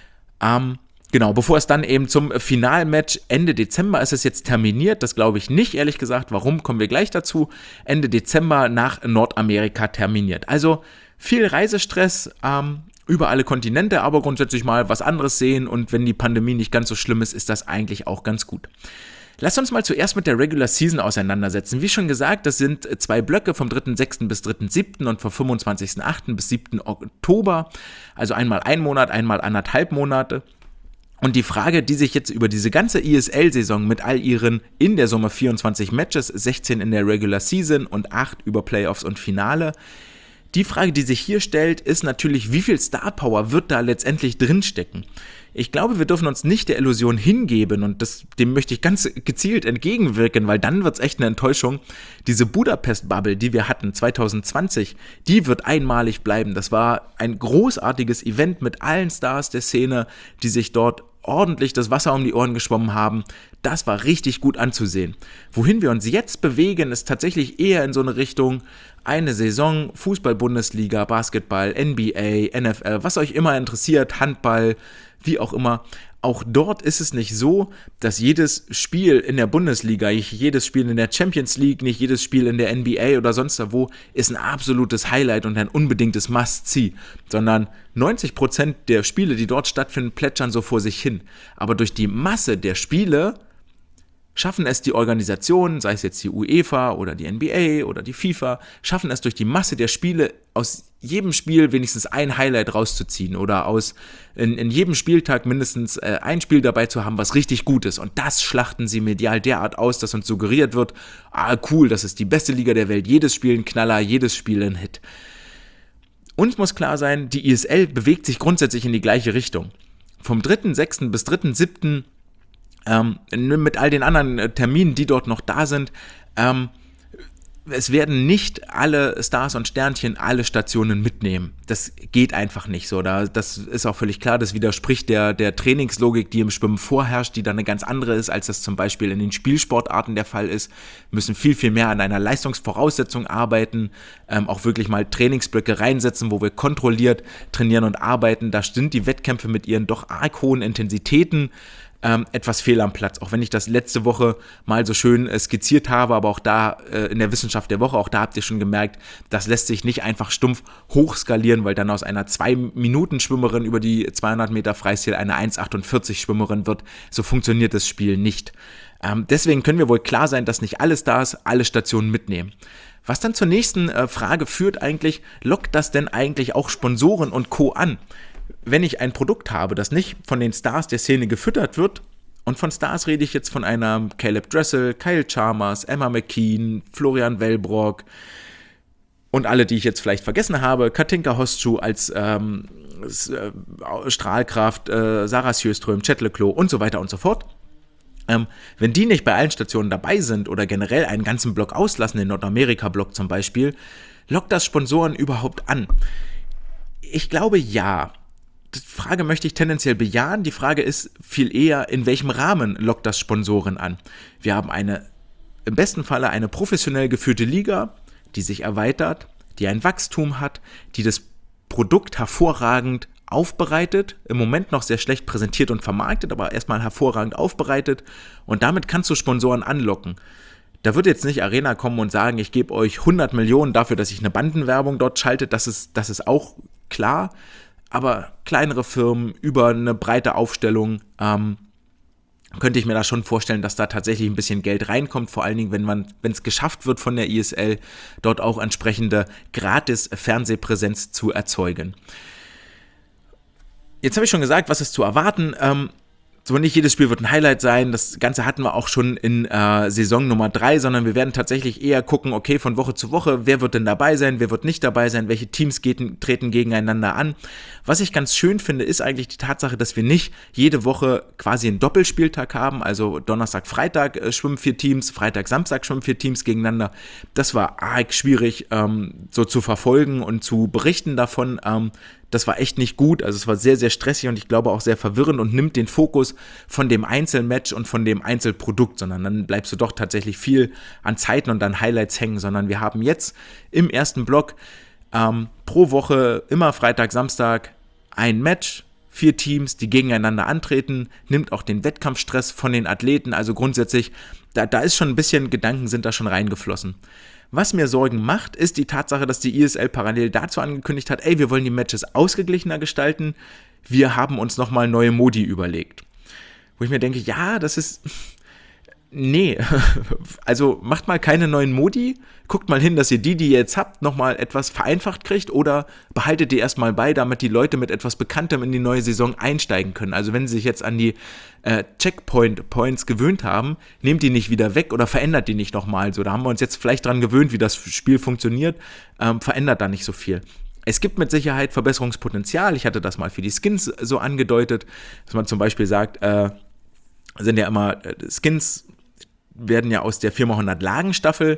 Genau, bevor es dann eben zum Finalmatch Ende Dezember ist es jetzt terminiert, das glaube ich nicht, ehrlich gesagt. Warum, kommen wir gleich dazu. Ende Dezember nach Nordamerika terminiert. Also viel Reisestress über alle Kontinente, aber grundsätzlich mal was anderes sehen, und wenn die Pandemie nicht ganz so schlimm ist, ist das eigentlich auch ganz gut. Lasst uns mal zuerst mit der Regular Season auseinandersetzen. Wie schon gesagt, das sind 2 Blöcke vom 3.6. bis 3.7. und vom 25.8. bis 7. Oktober. Also einmal 1 Monat, einmal 1,5 Monate. Und die Frage, die sich jetzt über diese ganze ESL-Saison mit all ihren in der Summe 24 Matches, 16 in der Regular Season und 8 über Playoffs und Finale, die Frage, die sich hier stellt, ist natürlich, wie viel Star Power wird da letztendlich drinstecken? Ich glaube, wir dürfen uns nicht der Illusion hingeben, und dem möchte ich ganz gezielt entgegenwirken, weil dann wird es echt eine Enttäuschung. Diese Budapest-Bubble, die wir hatten 2020, die wird einmalig bleiben. Das war ein großartiges Event mit allen Stars der Szene, die sich dort ordentlich das Wasser um die Ohren geschwommen haben. Das war richtig gut anzusehen. Wohin wir uns jetzt bewegen, ist tatsächlich eher in so eine Richtung, eine Saison, Fußball-Bundesliga, Basketball, NBA, NFL, was euch immer interessiert, Handball, wie auch immer. Auch dort ist es nicht so, dass jedes Spiel in der Bundesliga, nicht jedes Spiel in der Champions League, nicht jedes Spiel in der NBA oder sonst wo ist ein absolutes Highlight und ein unbedingtes Must-See, sondern 90% der Spiele, die dort stattfinden, plätschern so vor sich hin. Aber durch die Masse der Spiele schaffen es die Organisationen, sei es jetzt die UEFA oder die NBA oder die FIFA, schaffen es durch die Masse der Spiele aus jedem Spiel wenigstens ein Highlight rauszuziehen oder in jedem Spieltag mindestens ein Spiel dabei zu haben, was richtig gut ist. Und das schlachten sie medial derart aus, dass uns suggeriert wird, cool, das ist die beste Liga der Welt, jedes Spiel ein Knaller, jedes Spiel ein Hit. Uns muss klar sein, die ESL bewegt sich grundsätzlich in die gleiche Richtung. Vom 3.6. bis 3.7. Mit all den anderen Terminen, die dort noch da sind, es werden nicht alle Stars und Sternchen alle Stationen mitnehmen. Das geht einfach nicht so. Das ist auch völlig klar, das widerspricht der Trainingslogik, die im Schwimmen vorherrscht, die dann eine ganz andere ist, als das zum Beispiel in den Spielsportarten der Fall ist. Wir müssen viel, viel mehr an einer Leistungsvoraussetzung arbeiten, auch wirklich mal Trainingsblöcke reinsetzen, wo wir kontrolliert trainieren und arbeiten. Da sind die Wettkämpfe mit ihren doch arg hohen Intensitäten etwas fehl am Platz. Auch wenn ich das letzte Woche mal so schön skizziert habe, aber auch da in der Wissenschaft der Woche, auch da habt ihr schon gemerkt, das lässt sich nicht einfach stumpf hochskalieren, weil dann aus einer 2-Minuten-Schwimmerin über die 200 Meter Freistil eine 1,48-Schwimmerin wird. So funktioniert das Spiel nicht. Deswegen können wir wohl klar sein, dass nicht alles da ist, alle Stationen mitnehmen. Was dann zur nächsten Frage führt eigentlich, lockt das denn eigentlich auch Sponsoren und Co. an? Wenn ich ein Produkt habe, das nicht von den Stars der Szene gefüttert wird, und von Stars rede ich jetzt von einer Caleb Dressel, Kyle Chalmers, Emma McKean, Florian Wellbrock und alle, die ich jetzt vielleicht vergessen habe, Katinka Hostschuh als Strahlkraft, Sarah Sjöström, Chet Leclos und so weiter und so fort. Wenn die nicht bei allen Stationen dabei sind oder generell einen ganzen Block auslassen, den Nordamerika-Block zum Beispiel, lockt das Sponsoren überhaupt an? Ich glaube, ja. Die Frage möchte ich tendenziell bejahen. Die Frage ist viel eher, in welchem Rahmen lockt das Sponsoren an? Wir haben im besten Falle eine professionell geführte Liga, die sich erweitert, die ein Wachstum hat, die das Produkt hervorragend aufbereitet, im Moment noch sehr schlecht präsentiert und vermarktet, aber erstmal hervorragend aufbereitet und damit kannst du Sponsoren anlocken. Da wird jetzt nicht Arena kommen und sagen, ich gebe euch 100 Millionen dafür, dass ich eine Bandenwerbung dort schalte, das ist auch klar. Aber kleinere Firmen über eine breite Aufstellung könnte ich mir da schon vorstellen, dass da tatsächlich ein bisschen Geld reinkommt, vor allen Dingen, wenn es geschafft wird von der ISL, dort auch entsprechende Gratis-Fernsehpräsenz zu erzeugen. Jetzt habe ich schon gesagt, was ist zu erwarten. So, nicht jedes Spiel wird ein Highlight sein, das Ganze hatten wir auch schon in Saison Nummer 3, sondern wir werden tatsächlich eher gucken, okay, von Woche zu Woche, wer wird denn dabei sein, wer wird nicht dabei sein, welche Teams treten gegeneinander an. Was ich ganz schön finde, ist eigentlich die Tatsache, dass wir nicht jede Woche quasi einen Doppelspieltag haben, also Donnerstag, Freitag schwimmen 4 Teams, Freitag, Samstag schwimmen 4 Teams gegeneinander. Das war arg schwierig so zu verfolgen und zu berichten davon. Das war echt nicht gut, also es war sehr, sehr stressig und ich glaube auch sehr verwirrend und nimmt den Fokus von dem Einzelmatch und von dem Einzelprodukt, sondern dann bleibst du doch tatsächlich viel an Zeiten und an Highlights hängen, sondern wir haben jetzt im ersten Block pro Woche immer Freitag, Samstag ein Match, 4 Teams, die gegeneinander antreten, nimmt auch den Wettkampfstress von den Athleten, also grundsätzlich, da ist schon ein bisschen Gedanken sind da schon reingeflossen. Was mir Sorgen macht, ist die Tatsache, dass die ISL parallel dazu angekündigt hat, wir wollen die Matches ausgeglichener gestalten, wir haben uns nochmal neue Modi überlegt. Wo ich mir denke, ja, das ist... Nee, also macht mal keine neuen Modi, guckt mal hin, dass ihr die ihr jetzt habt, nochmal etwas vereinfacht kriegt oder behaltet die erstmal bei, damit die Leute mit etwas Bekanntem in die neue Saison einsteigen können. Also wenn sie sich jetzt an die Checkpoint-Points gewöhnt haben, nehmt die nicht wieder weg oder verändert die nicht nochmal. So, da haben wir uns jetzt vielleicht dran gewöhnt, wie das Spiel funktioniert, verändert da nicht so viel. Es gibt mit Sicherheit Verbesserungspotenzial, ich hatte das mal für die Skins so angedeutet, dass man zum Beispiel sagt, sind ja immer Skins, werden ja aus der 4x100-Lagen-Staffel.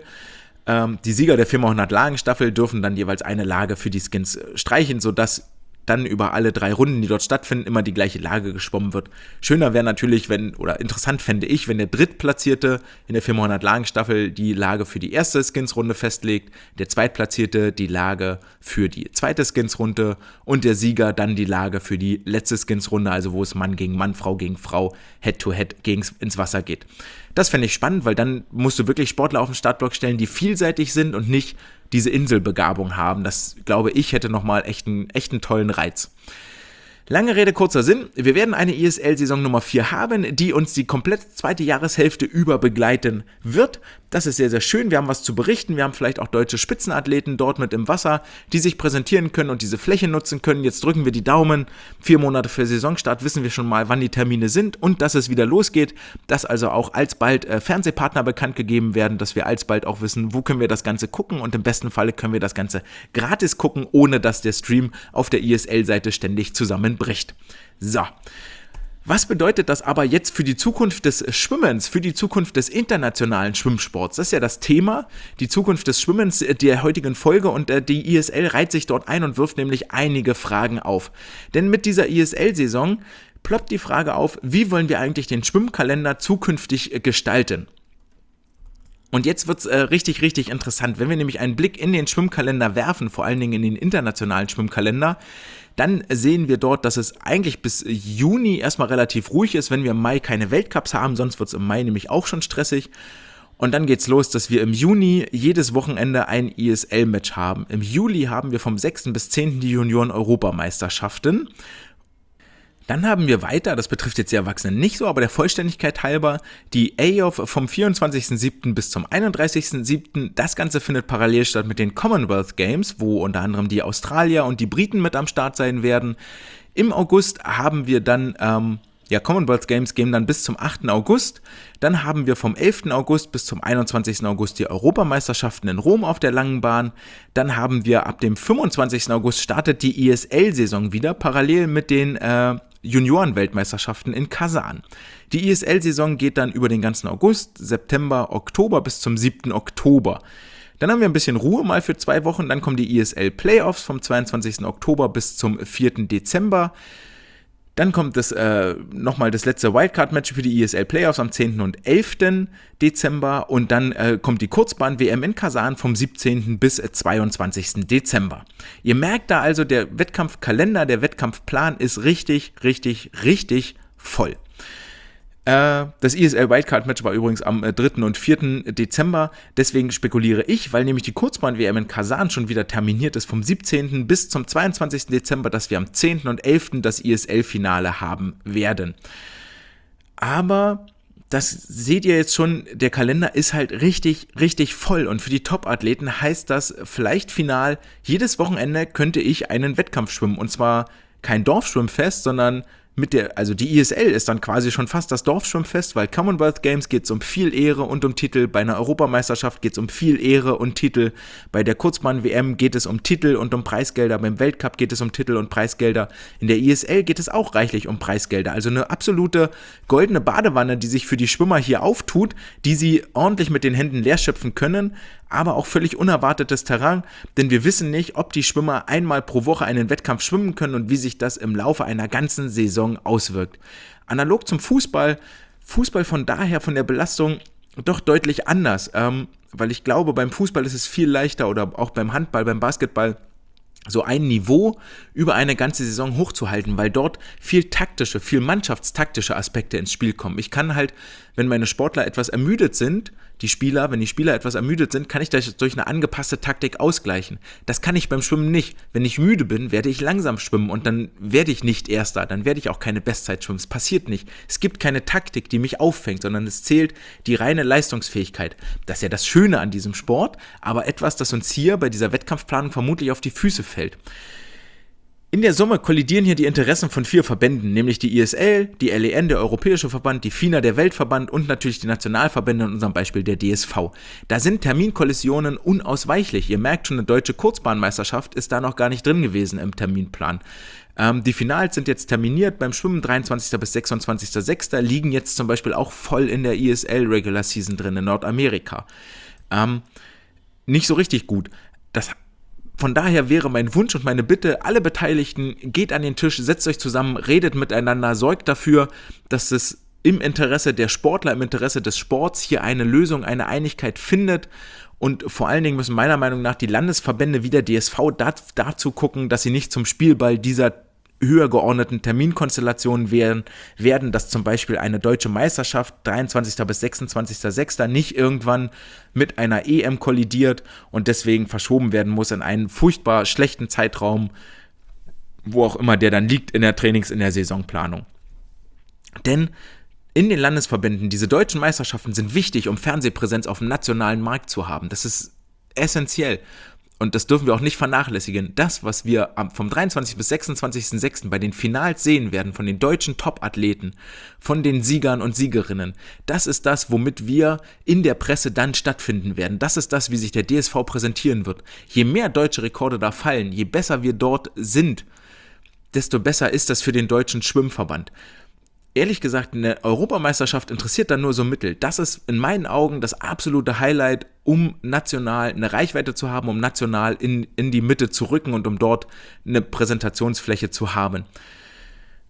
Die Sieger der 4x100-Lagen-Staffel dürfen dann jeweils eine Lage für die Skins streichen, sodass dann über alle 3 Runden, die dort stattfinden, immer die gleiche Lage geschwommen wird. Schöner wäre natürlich, interessant fände ich, wenn der Drittplatzierte in der 4x100-Lagen-Staffel die Lage für die erste Skins-Runde festlegt, der Zweitplatzierte die Lage für die zweite Skins-Runde und der Sieger dann die Lage für die letzte Skins-Runde, also wo es Mann gegen Mann, Frau gegen Frau, Head-to-Head ins Wasser geht. Das fände ich spannend, weil dann musst du wirklich Sportler auf den Startblock stellen, die vielseitig sind und nicht diese Inselbegabung haben. Das, glaube ich, hätte nochmal echt einen tollen Reiz. Lange Rede, kurzer Sinn. Wir werden eine ISL-Saison Nummer 4 haben, die uns die komplette zweite Jahreshälfte über begleiten wird. Das ist sehr, sehr schön. Wir haben was zu berichten. Wir haben vielleicht auch deutsche Spitzenathleten dort mit im Wasser, die sich präsentieren können und diese Fläche nutzen können. Jetzt drücken wir die Daumen. 4 Monate für Saisonstart wissen wir schon mal, wann die Termine sind und dass es wieder losgeht. Dass also auch alsbald Fernsehpartner bekannt gegeben werden, dass wir alsbald auch wissen, wo können wir das Ganze gucken und im besten Falle können wir das Ganze gratis gucken, ohne dass der Stream auf der ISL-Seite ständig zusammenbricht. So. Was bedeutet das aber jetzt für die Zukunft des Schwimmens, für die Zukunft des internationalen Schwimmsports? Das ist ja das Thema, die Zukunft des Schwimmens der heutigen Folge und die ISL reiht sich dort ein und wirft nämlich einige Fragen auf. Denn mit dieser ISL-Saison ploppt die Frage auf, wie wollen wir eigentlich den Schwimmkalender zukünftig gestalten? Und jetzt wird's richtig, richtig interessant. Wenn wir nämlich einen Blick in den Schwimmkalender werfen, vor allen Dingen in den internationalen Schwimmkalender, Dann sehen wir dort, dass es eigentlich bis Juni erstmal relativ ruhig ist, wenn wir im Mai keine Weltcups haben, sonst wird es im Mai nämlich auch schon stressig. Und dann geht's los, dass wir im Juni jedes Wochenende ein ISL-Match haben. Im Juli haben wir vom 6. bis 10. die Junioren-Europameisterschaften. Dann haben wir weiter, das betrifft jetzt die Erwachsenen nicht so, aber der Vollständigkeit halber, die AOF vom 24.07. bis zum 31.07. Das Ganze findet parallel statt mit den Commonwealth Games, wo unter anderem die Australier und die Briten mit am Start sein werden. Im August haben wir dann Commonwealth Games gehen dann bis zum 8. August. Dann haben wir vom 11. August bis zum 21. August die Europameisterschaften in Rom auf der langen Bahn. Dann haben wir ab dem 25. August startet die ISL-Saison wieder, parallel mit den Junioren-Weltmeisterschaften in Kasan. Die ISL-Saison geht dann über den ganzen August, September, Oktober bis zum 7. Oktober. Dann haben wir ein bisschen Ruhe mal für 2 Wochen. Dann kommen die ISL-Playoffs vom 22. Oktober bis zum 4. Dezember. Dann kommt nochmal das letzte Wildcard-Match für die ISL-Playoffs am 10. und 11. Dezember und dann kommt die Kurzbahn-WM in Kasan vom 17. bis 22. Dezember. Ihr merkt da also, der Wettkampfkalender, der Wettkampfplan ist richtig, richtig, richtig voll. Das ISL Wildcard-Match war übrigens am 3. und 4. Dezember, deswegen spekuliere ich, weil nämlich die Kurzbahn-WM in Kasan schon wieder terminiert ist vom 17. bis zum 22. Dezember, dass wir am 10. und 11. das ISL-Finale haben werden. Aber das seht ihr jetzt schon, der Kalender ist halt richtig, richtig voll und für die Top-Athleten heißt das vielleicht final, jedes Wochenende könnte ich einen Wettkampf schwimmen und zwar kein Dorfschwimmfest, sondern die ISL ist dann quasi schon fast das Dorfschwimmfest, weil Commonwealth Games geht es um viel Ehre und um Titel, bei einer Europameisterschaft geht es um viel Ehre und Titel, bei der Kurzbahn-WM geht es um Titel und um Preisgelder, beim Weltcup geht es um Titel und Preisgelder, in der ISL geht es auch reichlich um Preisgelder, also eine absolute goldene Badewanne, die sich für die Schwimmer hier auftut, die sie ordentlich mit den Händen leer schöpfen können, aber auch völlig unerwartetes Terrain, denn wir wissen nicht, ob die Schwimmer einmal pro Woche einen Wettkampf schwimmen können und wie sich das im Laufe einer ganzen Saison auswirkt. Analog zum Fußball von daher von der Belastung doch deutlich anders, weil ich glaube, beim Fußball ist es viel leichter oder auch beim Handball, beim Basketball, so ein Niveau über eine ganze Saison hochzuhalten, weil dort viel mannschaftstaktische Aspekte ins Spiel kommen. Ich kann halt, wenn meine Sportler etwas ermüdet sind, wenn die Spieler etwas ermüdet sind, kann ich das durch eine angepasste Taktik ausgleichen. Das kann ich beim Schwimmen nicht. Wenn ich müde bin, werde ich langsam schwimmen und dann werde ich nicht Erster, dann werde ich auch keine Bestzeit schwimmen. Es passiert nicht. Es gibt keine Taktik, die mich auffängt, sondern es zählt die reine Leistungsfähigkeit. Das ist ja das Schöne an diesem Sport, aber etwas, das uns hier bei dieser Wettkampfplanung vermutlich auf die Füße fällt. In der Summe kollidieren hier die Interessen von 4 Verbänden, nämlich die ISL, die LEN, der Europäische Verband, die FINA, der Weltverband und natürlich die Nationalverbände, in unserem Beispiel der DSV. Da sind Terminkollisionen unausweichlich. Ihr merkt schon, eine deutsche Kurzbahnmeisterschaft ist da noch gar nicht drin gewesen im Terminplan. Die Finals sind jetzt terminiert beim Schwimmen, 23. bis 26.06. liegen jetzt zum Beispiel auch voll in der ISL Regular Season drin in Nordamerika. Nicht so richtig gut. Von daher wäre mein Wunsch und meine Bitte, alle Beteiligten, geht an den Tisch, setzt euch zusammen, redet miteinander, sorgt dafür, dass es im Interesse der Sportler, im Interesse des Sports hier eine Lösung, eine Einigkeit findet. Und vor allen Dingen müssen meiner Meinung nach die Landesverbände wie der DSV dazu gucken, dass sie nicht zum Spielball dieser höher geordneten Terminkonstellationen werden, dass zum Beispiel eine deutsche Meisterschaft 23. bis 26.06. nicht irgendwann mit einer EM kollidiert und deswegen verschoben werden muss in einen furchtbar schlechten Zeitraum, wo auch immer der dann liegt in der in der Saisonplanung. Denn in den Landesverbänden, diese deutschen Meisterschaften sind wichtig, um Fernsehpräsenz auf dem nationalen Markt zu haben. Das ist essentiell. Und das dürfen wir auch nicht vernachlässigen. Das, was wir vom 23. bis 26.06. bei den Finals sehen werden, von den deutschen Top-Athleten, von den Siegern und Siegerinnen, das ist das, womit wir in der Presse dann stattfinden werden. Das ist das, wie sich der DSV präsentieren wird. Je mehr deutsche Rekorde da fallen, je besser wir dort sind, desto besser ist das für den deutschen Schwimmverband. Ehrlich gesagt, eine Europameisterschaft interessiert dann nur so mittel. Das ist in meinen Augen das absolute Highlight, um national eine Reichweite zu haben, um national in die Mitte zu rücken und um dort eine Präsentationsfläche zu haben.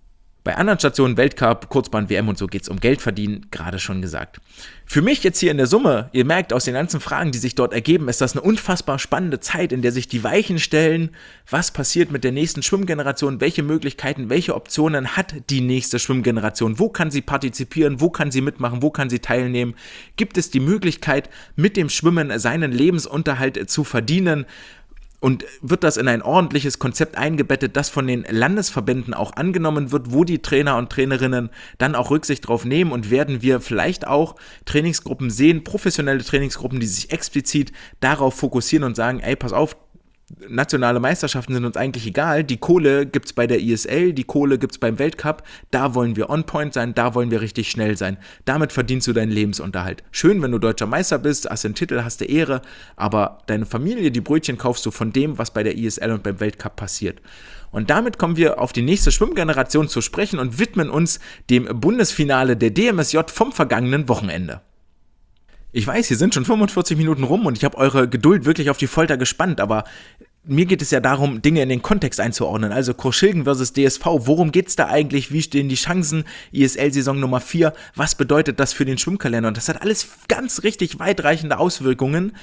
Bei anderen Stationen, Weltcup, Kurzbahn-WM und so geht es um Geld verdienen, gerade schon gesagt. Für mich jetzt hier in der Summe, ihr merkt aus den ganzen Fragen, die sich dort ergeben, ist das eine unfassbar spannende Zeit, in der sich die Weichen stellen, was passiert mit der nächsten Schwimmgeneration, welche Möglichkeiten, welche Optionen hat die nächste Schwimmgeneration, wo kann sie partizipieren, wo kann sie mitmachen, wo kann sie teilnehmen, gibt es die Möglichkeit, mit dem Schwimmen seinen Lebensunterhalt zu verdienen, und wird das in ein ordentliches Konzept eingebettet, das von den Landesverbänden auch angenommen wird, wo die Trainer und Trainerinnen dann auch Rücksicht drauf nehmen, und werden wir vielleicht auch Trainingsgruppen sehen, professionelle Trainingsgruppen, die sich explizit darauf fokussieren und sagen, ey, pass auf, nationale Meisterschaften sind uns eigentlich egal, die Kohle gibt's bei der ISL, die Kohle gibt's beim Weltcup, da wollen wir on point sein, da wollen wir richtig schnell sein, damit verdienst du deinen Lebensunterhalt. Schön, wenn du deutscher Meister bist, hast den Titel, hast die Ehre, aber deine Familie, die Brötchen kaufst du von dem, was bei der ISL und beim Weltcup passiert. Und damit kommen wir auf die nächste Schwimmgeneration zu sprechen und widmen uns dem Bundesfinale der DMSJ vom vergangenen Wochenende. Ich weiß, hier sind schon 45 Minuten rum und ich habe eure Geduld wirklich auf die Folter gespannt, aber mir geht es ja darum, Dinge in den Kontext einzuordnen. Also Kurschilgen versus DSV, worum geht's da eigentlich? Wie stehen die Chancen? ISL-Saison Nummer 4, was bedeutet das für den Schwimmkalender? Und das hat alles ganz richtig weitreichende Auswirkungen,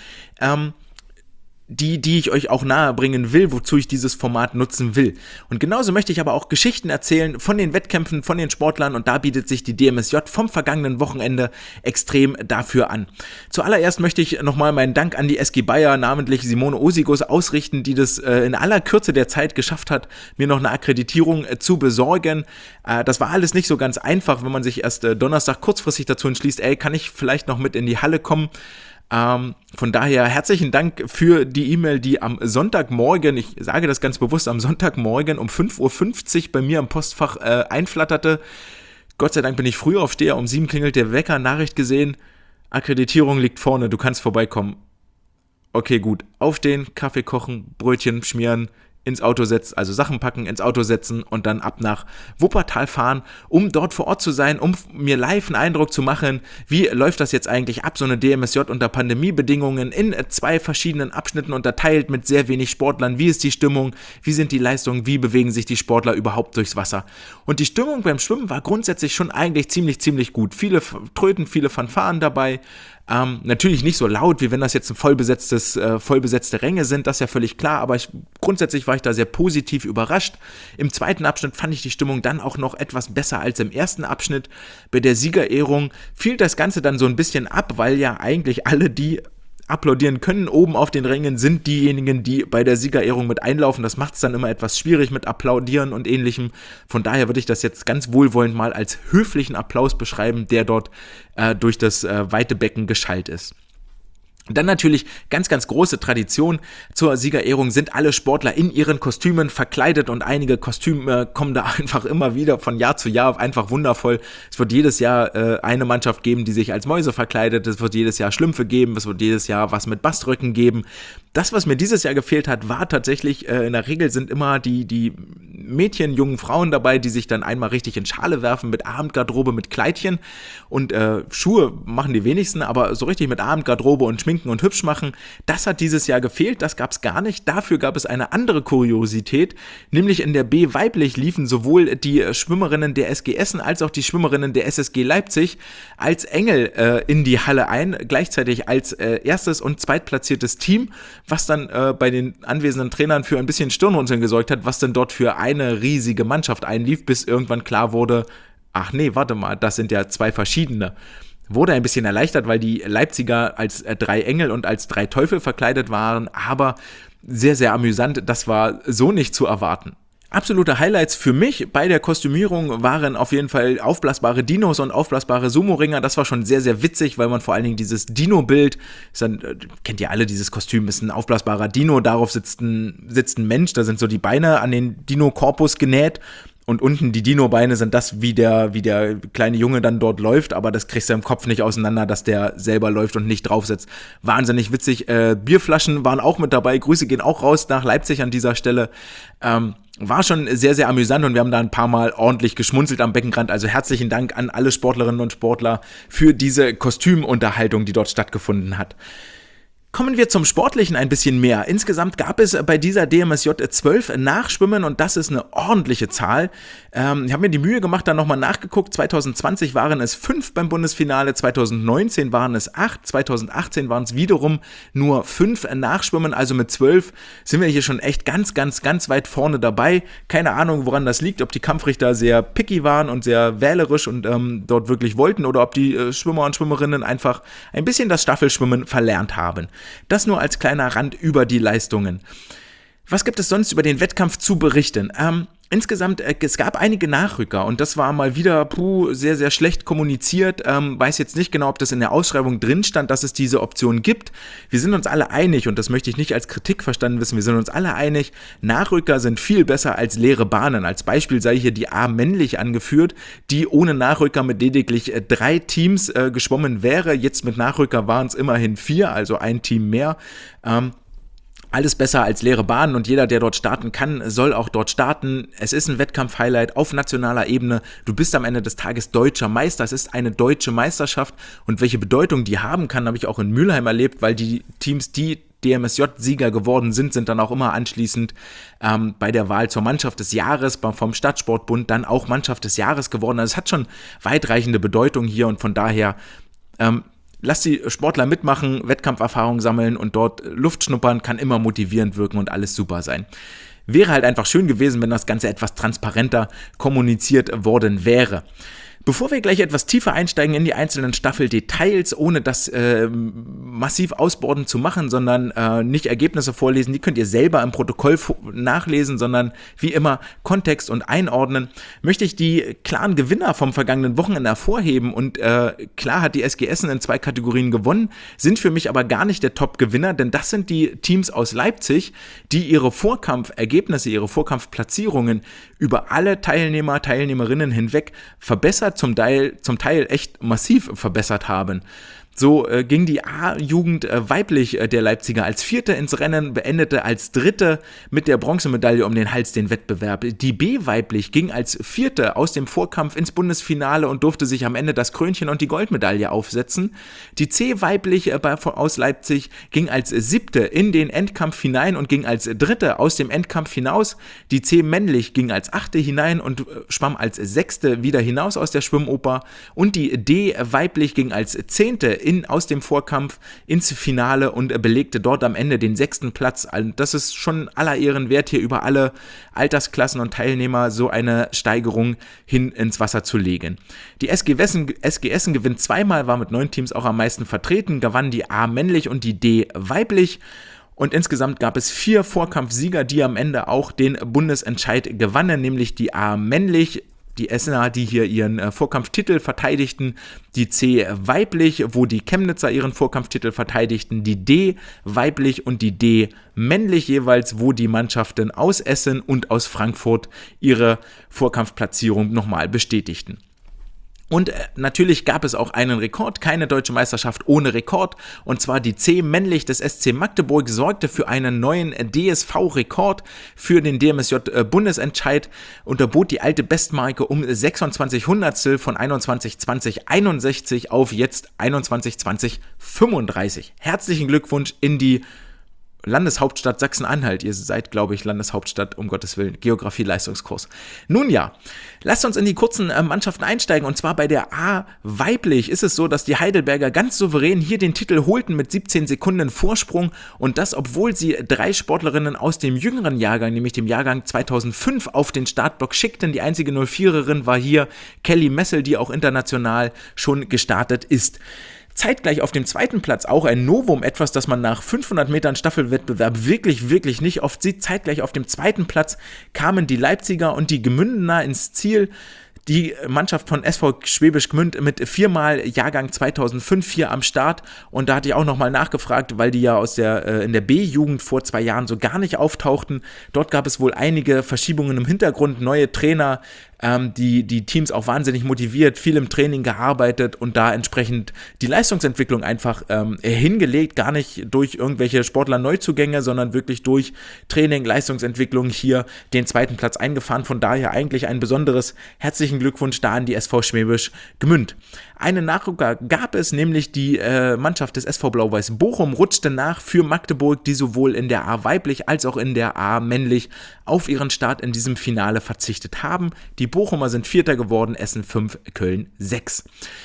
die ich euch auch nahebringen will, wozu ich dieses Format nutzen will. Und genauso möchte ich aber auch Geschichten erzählen von den Wettkämpfen, von den Sportlern, und da bietet sich die DMSJ vom vergangenen Wochenende extrem dafür an. Zuallererst möchte ich nochmal meinen Dank an die SG Bayer, namentlich Simone Osigos, ausrichten, die das in aller Kürze der Zeit geschafft hat, mir noch eine Akkreditierung zu besorgen. Das war alles nicht so ganz einfach, wenn man sich erst Donnerstag kurzfristig dazu entschließt, kann ich vielleicht noch mit in die Halle kommen. Von daher herzlichen Dank für die E-Mail, die am Sonntagmorgen, ich sage das ganz bewusst, am Sonntagmorgen um 5:50 Uhr bei mir am Postfach einflatterte. Gott sei Dank bin ich Frühaufsteher, um 7 klingelt der Wecker, Nachricht gesehen, Akkreditierung liegt vorne, du kannst vorbeikommen. Okay, gut, aufstehen, Kaffee kochen, Brötchen schmieren, ins Auto setzen, also Sachen packen, ins Auto setzen und dann ab nach Wuppertal fahren, um dort vor Ort zu sein, um mir live einen Eindruck zu machen, wie läuft das jetzt eigentlich ab, so eine DMSJ unter Pandemiebedingungen in 2 verschiedenen Abschnitten unterteilt mit sehr wenig Sportlern, wie ist die Stimmung, wie sind die Leistungen, wie bewegen sich die Sportler überhaupt durchs Wasser. Und die Stimmung beim Schwimmen war grundsätzlich schon eigentlich ziemlich gut. Viele Tröten, viele Fanfaren dabei. Natürlich nicht so laut, wie wenn das jetzt ein vollbesetzte Ränge sind, das ist ja völlig klar, aber grundsätzlich war ich da sehr positiv überrascht. Im zweiten Abschnitt fand ich die Stimmung dann auch noch etwas besser als im ersten Abschnitt. Bei der Siegerehrung fiel das Ganze dann so ein bisschen ab, weil ja eigentlich alle, die applaudieren können oben auf den Rängen, sind diejenigen, die bei der Siegerehrung mit einlaufen. Das macht es dann immer etwas schwierig mit Applaudieren und Ähnlichem. Von daher würde ich das jetzt ganz wohlwollend mal als höflichen Applaus beschreiben, der dort durch das weite Becken geschallt ist. Dann natürlich ganz große Tradition zur Siegerehrung sind alle Sportler in ihren Kostümen verkleidet, und einige Kostüme kommen da einfach immer wieder von Jahr zu Jahr, einfach wundervoll. Es wird jedes Jahr eine Mannschaft geben, die sich als Mäuse verkleidet, es wird jedes Jahr Schlümpfe geben, es wird jedes Jahr was mit Baströcken geben. Das, was mir dieses Jahr gefehlt hat, war tatsächlich, in der Regel sind immer die Mädchen, jungen Frauen dabei, die sich dann einmal richtig in Schale werfen mit Abendgarderobe, mit Kleidchen, und Schuhe machen die wenigsten, aber so richtig mit Abendgarderobe und Schminken und hübsch machen, das hat dieses Jahr gefehlt, das gab es gar nicht. Dafür gab es eine andere Kuriosität, nämlich in der B weiblich liefen sowohl die Schwimmerinnen der SG Essen als auch die Schwimmerinnen der SSG Leipzig als Engel in die Halle ein, gleichzeitig als erstes und zweitplatziertes Team, was dann bei den anwesenden Trainern für ein bisschen Stirnrunzeln gesorgt hat, was dann dort für eine riesige Mannschaft einlief, bis irgendwann klar wurde, ach nee, warte mal, das sind ja 2 verschiedene. Wurde ein bisschen erleichtert, weil die Leipziger als 3 Engel und als 3 Teufel verkleidet waren, aber sehr amüsant, das war so nicht zu erwarten. Absolute Highlights für mich bei der Kostümierung waren auf jeden Fall aufblasbare Dinos und aufblasbare Sumo-Ringer. Das war schon sehr witzig, weil man vor allen Dingen dieses Dino-Bild, kennt ihr alle, dieses Kostüm ist ein aufblasbarer Dino, darauf sitzt ein Mensch, da sind so die Beine an den Dino-Korpus genäht. Und unten die Dino-Beine sind das, wie der kleine Junge dann dort läuft, aber das kriegst du im Kopf nicht auseinander, dass der selber läuft und nicht drauf sitzt. Wahnsinnig witzig. Bierflaschen waren auch mit dabei. Grüße gehen auch raus nach Leipzig an dieser Stelle. War schon sehr amüsant, und wir haben da ein paar Mal ordentlich geschmunzelt am Beckenrand. Also herzlichen Dank an alle Sportlerinnen und Sportler für diese Kostümunterhaltung, die dort stattgefunden hat. Kommen wir zum Sportlichen ein bisschen mehr. Insgesamt gab es bei dieser DMSJ 12 Nachschwimmen und das ist eine ordentliche Zahl. Ich habe mir die Mühe gemacht, dann nochmal nachgeguckt. 2020 waren es 5 beim Bundesfinale, 2019 waren es 8, 2018 waren es wiederum nur 5 Nachschwimmen. Also mit 12 sind wir hier schon echt ganz weit vorne dabei. Keine Ahnung, woran das liegt, ob die Kampfrichter sehr picky waren und sehr wählerisch und dort wirklich wollten oder ob die Schwimmer und Schwimmerinnen einfach ein bisschen das Staffelschwimmen verlernt haben. Das nur als kleiner Rand über die Leistungen. Was gibt es sonst über den Wettkampf zu berichten? Insgesamt, es gab einige Nachrücker und das war mal wieder sehr schlecht kommuniziert. Weiß jetzt nicht genau, ob das in der Ausschreibung drin stand, dass es diese Option gibt. Wir sind uns alle einig und das möchte ich nicht als Kritik verstanden wissen. Wir sind uns alle einig, Nachrücker sind viel besser als leere Bahnen. Als Beispiel sei hier die A männlich angeführt, die ohne Nachrücker mit lediglich 3 Teams geschwommen wäre. Jetzt mit Nachrücker waren es immerhin 4, also ein Team mehr. Alles besser als leere Bahnen und jeder, der dort starten kann, soll auch dort starten. Es ist ein Wettkampf-Highlight auf nationaler Ebene. Du bist am Ende des Tages deutscher Meister. Es ist eine deutsche Meisterschaft und welche Bedeutung die haben kann, habe ich auch in Mülheim erlebt, weil die Teams, die DMSJ-Sieger geworden sind dann auch immer anschließend bei der Wahl zur Mannschaft des Jahres vom Stadtsportbund dann auch Mannschaft des Jahres geworden. Also es hat schon weitreichende Bedeutung hier und von daher lass die Sportler mitmachen, Wettkampferfahrung sammeln und dort Luft schnuppern, kann immer motivierend wirken und alles super sein. Wäre halt einfach schön gewesen, wenn das Ganze etwas transparenter kommuniziert worden wäre. Bevor wir gleich etwas tiefer einsteigen in die einzelnen Staffeldetails, ohne das massiv ausbordend zu machen, sondern nicht Ergebnisse vorlesen, die könnt ihr selber im Protokoll nachlesen, sondern wie immer Kontext und einordnen, möchte ich die klaren Gewinner vom vergangenen Wochenende hervorheben und klar hat die SG Essen in 2 Kategorien gewonnen, sind für mich aber gar nicht der Top-Gewinner, denn das sind die Teams aus Leipzig, die ihre Vorkampfergebnisse, ihre Vorkampfplatzierungen über alle Teilnehmerinnen hinweg verbessert, zum Teil echt massiv verbessert haben. So ging die A-Jugend weiblich der Leipziger als 4. ins Rennen, beendete als 3. mit der Bronzemedaille um den Hals den Wettbewerb. Die B-weiblich ging als 4. aus dem Vorkampf ins Bundesfinale und durfte sich am Ende das Krönchen und die Goldmedaille aufsetzen. Die C-weiblich aus Leipzig ging als 7. in den Endkampf hinein und ging als 3. aus dem Endkampf hinaus. Die C-männlich ging als 8. hinein und schwamm als 6. wieder hinaus aus der Schwimmoper. Und die D-weiblich ging als 10. aus dem Vorkampf ins Finale und belegte dort am Ende den 6. Platz. Das ist schon aller Ehren wert, hier über alle Altersklassen und Teilnehmer so eine Steigerung hin ins Wasser zu legen. Die SG Essen gewinnt zweimal, war mit 9 Teams auch am meisten vertreten, gewann die A männlich und die D weiblich. Und insgesamt gab es 4 Vorkampfsieger, die am Ende auch den Bundesentscheid gewannen, nämlich die A männlich, die Essener, die hier ihren Vorkampftitel verteidigten, die C weiblich, wo die Chemnitzer ihren Vorkampftitel verteidigten, die D weiblich und die D männlich jeweils, wo die Mannschaften aus Essen und aus Frankfurt ihre Vorkampfplatzierung nochmal bestätigten. Und natürlich gab es auch einen Rekord, keine deutsche Meisterschaft ohne Rekord, und zwar die C männlich des SC Magdeburg sorgte für einen neuen DSV-Rekord für den DMSJ-Bundesentscheid, unterbot die alte Bestmarke um 26 Hundertstel von 21:20:61 auf jetzt 21:20:35. Herzlichen Glückwunsch in die Landeshauptstadt Sachsen-Anhalt. Ihr seid, glaube ich, Landeshauptstadt, um Gottes Willen, Geografie-Leistungskurs. Nun ja, lasst uns in die kurzen Mannschaften einsteigen, und zwar bei der A weiblich ist es so, dass die Heidelberger ganz souverän hier den Titel holten mit 17 Sekunden Vorsprung, und das, obwohl sie 3 Sportlerinnen aus dem jüngeren Jahrgang, nämlich dem Jahrgang 2005, auf den Startblock schickten. Die einzige 04erin war hier Kelly Messel, die auch international schon gestartet ist. Zeitgleich auf dem 2. Platz auch ein Novum, etwas, das man nach 500 Metern Staffelwettbewerb wirklich nicht oft sieht. Zeitgleich auf dem 2. Platz kamen die Leipziger und die Gemündener ins Ziel. Die Mannschaft von SV Schwäbisch Gmünd mit 4-mal Jahrgang 2005 hier am Start, und da hatte ich auch nochmal nachgefragt, weil die ja in der B-Jugend vor 2 Jahren so gar nicht auftauchten. Dort gab es wohl einige Verschiebungen im Hintergrund, neue Trainer, die Teams auch wahnsinnig motiviert, viel im Training gearbeitet und da entsprechend die Leistungsentwicklung einfach hingelegt, gar nicht durch irgendwelche Sportler-Neuzugänge, sondern wirklich durch Training, Leistungsentwicklung hier den zweiten Platz eingefahren. Von daher eigentlich ein besonderes herzlichen Glückwunsch da an die SV Schwäbisch Gmünd. Einen Nachrücker gab es, nämlich die Mannschaft des SV Blau-Weiß Bochum rutschte nach für Magdeburg, die sowohl in der A weiblich als auch in der A männlich auf ihren Start in diesem Finale verzichtet haben. Die Bochumer sind Vierter geworden, Essen 5, Köln 6.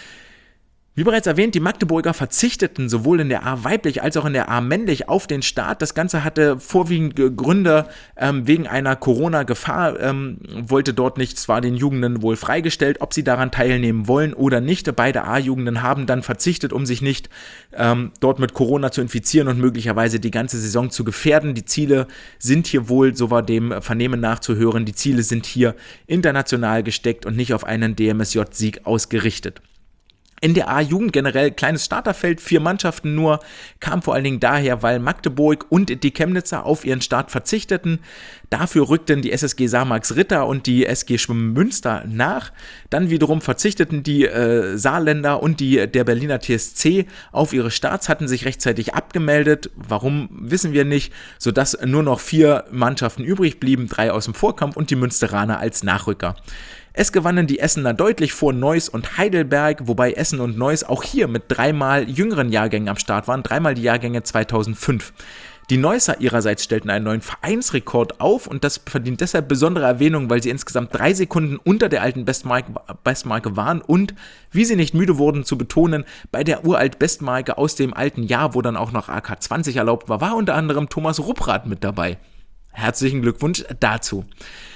Wie bereits erwähnt, die Magdeburger verzichteten sowohl in der A weiblich als auch in der A männlich auf den Start. Das Ganze hatte vorwiegend Gründe wegen einer Corona-Gefahr, wollte dort nicht, zwar den Jugenden wohl freigestellt, ob sie daran teilnehmen wollen oder nicht. Beide A-Jugenden haben dann verzichtet, um sich nicht dort mit Corona zu infizieren und möglicherweise die ganze Saison zu gefährden. Die Ziele sind hier wohl, so war dem Vernehmen nachzuhören, die Ziele sind hier international gesteckt und nicht auf einen DMSJ-Sieg ausgerichtet. In der A-Jugend generell kleines Starterfeld, 4 Mannschaften nur, kam vor allen Dingen daher, weil Magdeburg und die Chemnitzer auf ihren Start verzichteten. Dafür rückten die SSG Sarmax Ritter und die SG Schwimmen Münster nach. Dann wiederum verzichteten die Saarländer und der Berliner TSC auf ihre Starts, hatten sich rechtzeitig abgemeldet. Warum, wissen wir nicht, sodass nur noch 4 Mannschaften übrig blieben, 3 aus dem Vorkampf und die Münsteraner als Nachrücker. Es gewannen die Essener deutlich vor Neuss und Heidelberg, wobei Essen und Neuss auch hier mit 3-mal jüngeren Jahrgängen am Start waren, 3-mal die Jahrgänge 2005. Die Neusser ihrerseits stellten einen neuen Vereinsrekord auf und das verdient deshalb besondere Erwähnung, weil sie insgesamt 3 Sekunden unter der alten Bestmarke waren und, wie sie nicht müde wurden zu betonen, bei der uralt Bestmarke aus dem alten Jahr, wo dann auch noch AK 20 erlaubt war, war unter anderem Thomas Rupprath mit dabei. Herzlichen Glückwunsch dazu.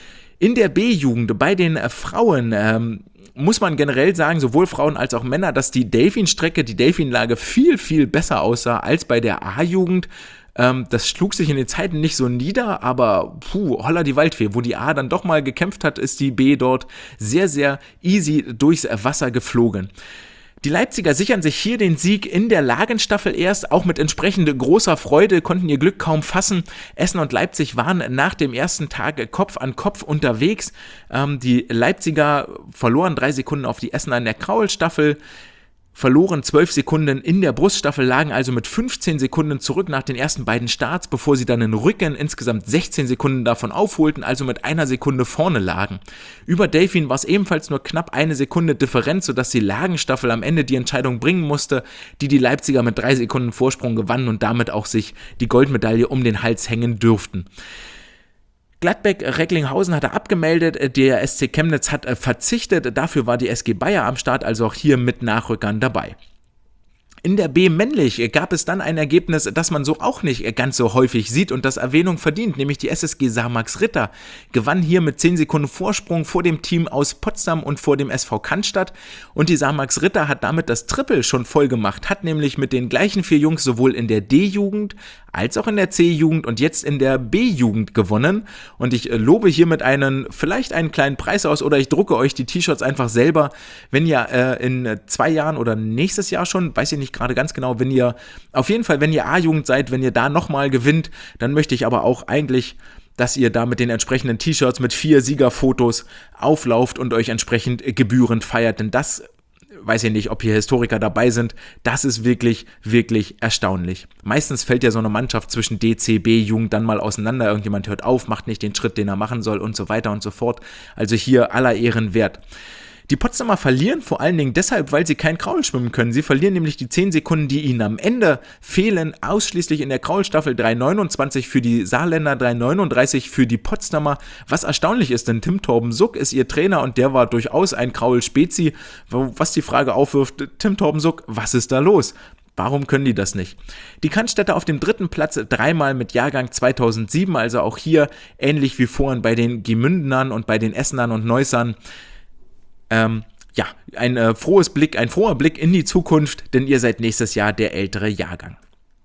In der B-Jugend, bei den Frauen, muss man generell sagen, sowohl Frauen als auch Männer, dass die Delfin-Strecke, die Delfin-Lage viel, viel besser aussah als bei der A-Jugend. Das schlug sich in den Zeiten nicht so nieder, aber holla die Waldfee. Wo die A dann doch mal gekämpft hat, ist die B dort sehr, sehr easy durchs Wasser geflogen. Die Leipziger sichern sich hier den Sieg in der Lagenstaffel erst, auch mit entsprechend großer Freude, konnten ihr Glück kaum fassen. Essen und Leipzig waren nach dem ersten Tag Kopf an Kopf unterwegs. Die Leipziger verloren 3 Sekunden auf die Essener in der Kraulstaffel, verloren 12 Sekunden in der Bruststaffel, lagen also mit 15 Sekunden zurück nach den ersten beiden Starts, bevor sie dann in Rücken insgesamt 16 Sekunden davon aufholten, also mit 1 Sekunde vorne lagen. Über Delfin war es ebenfalls nur knapp 1 Sekunde Differenz, sodass die Lagenstaffel am Ende die Entscheidung bringen musste, die Leipziger mit 3 Sekunden Vorsprung gewannen und damit auch sich die Goldmedaille um den Hals hängen dürften. Gladbeck-Recklinghausen hatte abgemeldet, der SC Chemnitz hat verzichtet, dafür war die SG Bayer am Start, also auch hier mit Nachrückern dabei. In der B männlich gab es dann ein Ergebnis, das man so auch nicht ganz so häufig sieht und das Erwähnung verdient, nämlich die SSG Sarmax Ritter gewann hier mit 10 Sekunden Vorsprung vor dem Team aus Potsdam und vor dem SV Cannstatt und die Sarmax Ritter hat damit das Triple schon voll gemacht, hat nämlich mit den gleichen 4 Jungs sowohl in der D-Jugend als auch in der C-Jugend und jetzt in der B-Jugend gewonnen und ich lobe hiermit vielleicht einen kleinen Preis aus oder ich drucke euch die T-Shirts einfach selber, wenn ihr in 2 Jahren oder nächstes Jahr schon, weiß ich nicht gerade ganz genau, wenn ihr A-Jugend seid, wenn ihr da nochmal gewinnt, dann möchte ich aber auch eigentlich, dass ihr da mit den entsprechenden T-Shirts mit 4 Siegerfotos auflauft und euch entsprechend gebührend feiert, denn das weiß ich nicht, ob hier Historiker dabei sind, das ist wirklich, wirklich erstaunlich. Meistens fällt ja so eine Mannschaft zwischen D, C, B-Jugend dann mal auseinander, irgendjemand hört auf, macht nicht den Schritt, den er machen soll und so weiter und so fort. Also hier aller Ehren wert. Die Potsdamer verlieren vor allen Dingen deshalb, weil sie kein Kraul schwimmen können. Sie verlieren nämlich die 10 Sekunden, die ihnen am Ende fehlen, ausschließlich in der Kraulstaffel. 3,29 für die Saarländer, 3,39 für die Potsdamer. Was erstaunlich ist, denn Tim Torben Suck ist ihr Trainer und der war durchaus ein Kraul-Spezi. Was die Frage aufwirft, Tim Torben Suck, was ist da los? Warum können die das nicht? Die Cannstätter auf dem 3. Platz 3-mal mit Jahrgang 2007, also auch hier ähnlich wie vorhin bei den Gemündenern und bei den Essenern und Neussern. Ein froher Blick in die Zukunft, denn ihr seid nächstes Jahr der ältere Jahrgang.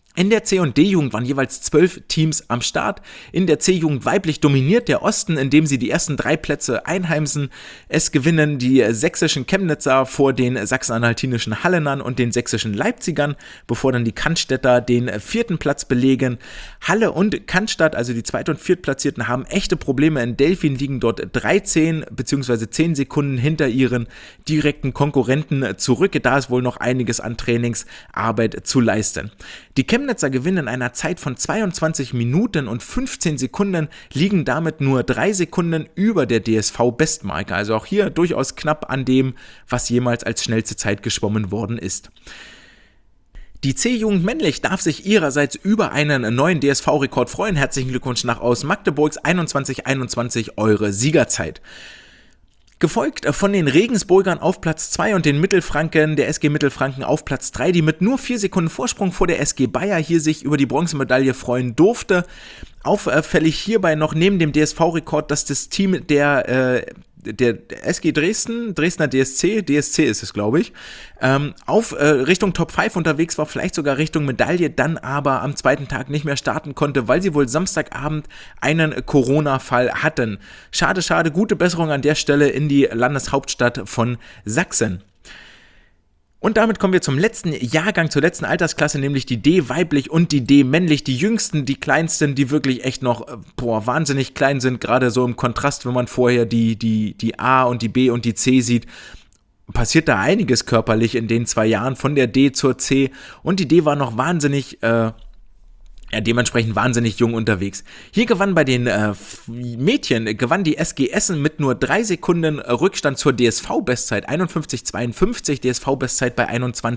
In der C- und D-Jugend waren jeweils 12 Teams am Start. In der C-Jugend weiblich dominiert der Osten, indem sie die ersten 3 Plätze einheimsen. Es gewinnen die sächsischen Chemnitzer vor den sachsen-anhaltinischen Hallenern und den sächsischen Leipzigern, bevor dann die Cannstätter den 4. Platz belegen. Halle und Cannstatt, also die 2. und 4. Platzierten, haben echte Probleme. In Delfin liegen dort 13 bzw. 10 Sekunden hinter ihren direkten Konkurrenten zurück. Da ist wohl noch einiges an Trainingsarbeit zu leisten. Die Chemnitzer gewinnen in einer Zeit von 22 Minuten und 15 Sekunden, liegen damit nur 3 Sekunden über der DSV-Bestmarke. Also auch hier durchaus knapp an dem, was jemals als schnellste Zeit geschwommen worden ist. Die C-Jugend männlich darf sich ihrerseits über einen neuen DSV-Rekord freuen. Herzlichen Glückwunsch nach aus Magdeburgs 21:21 eure Siegerzeit. Gefolgt von den Regensburgern auf Platz 2 und den Mittelfranken, der SG Mittelfranken auf Platz 3, die mit nur 4 Sekunden Vorsprung vor der SG Bayer hier sich über die Bronzemedaille freuen durfte. Auffällig hierbei noch neben dem DSV-Rekord, dass das Team der SG Dresdner DSC ist es, glaube ich, auf Richtung Top 5 unterwegs war, vielleicht sogar Richtung Medaille, dann aber am zweiten Tag nicht mehr starten konnte, weil sie wohl Samstagabend einen Corona-Fall hatten. Schade, gute Besserung an der Stelle in die Landeshauptstadt von Sachsen. Und damit kommen wir zum letzten Jahrgang, zur letzten Altersklasse, nämlich die D weiblich und die D männlich, die jüngsten, die kleinsten, die wirklich echt noch wahnsinnig klein sind, gerade so im Kontrast, wenn man vorher die A und die B und die C sieht. Passiert da einiges körperlich in den 2 Jahren von der D zur C, und die D war noch dementsprechend wahnsinnig jung unterwegs. Hier gewann bei den Mädchen die SG Essen mit nur 3 Sekunden Rückstand zur DSV-Bestzeit, 51:52, DSV-Bestzeit bei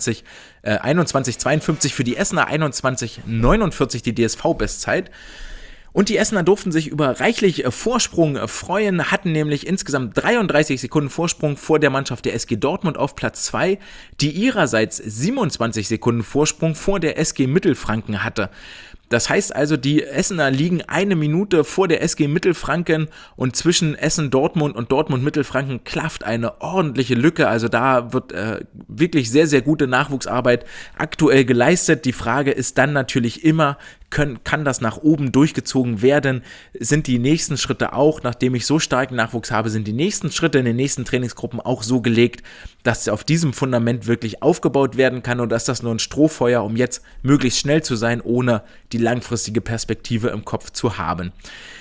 21:52 für die Essener, 21:49 die DSV-Bestzeit. Und die Essener durften sich über reichlich Vorsprung freuen, hatten nämlich insgesamt 33 Sekunden Vorsprung vor der Mannschaft der SG Dortmund auf Platz 2, die ihrerseits 27 Sekunden Vorsprung vor der SG Mittelfranken hatte. Das heißt also, die Essener liegen 1 Minute vor der SG Mittelfranken, und zwischen Essen-Dortmund und Dortmund-Mittelfranken klafft eine ordentliche Lücke. Also da wird wirklich sehr, sehr gute Nachwuchsarbeit aktuell geleistet. Die Frage ist dann natürlich immer, kann das nach oben durchgezogen werden? Sind die nächsten Schritte auch, nachdem ich so starken Nachwuchs habe, sind die nächsten Schritte in den nächsten Trainingsgruppen auch so gelegt, dass auf diesem Fundament wirklich aufgebaut werden kann, oder ist das nur ein Strohfeuer, um jetzt möglichst schnell zu sein, ohne die langfristige Perspektive im Kopf zu haben?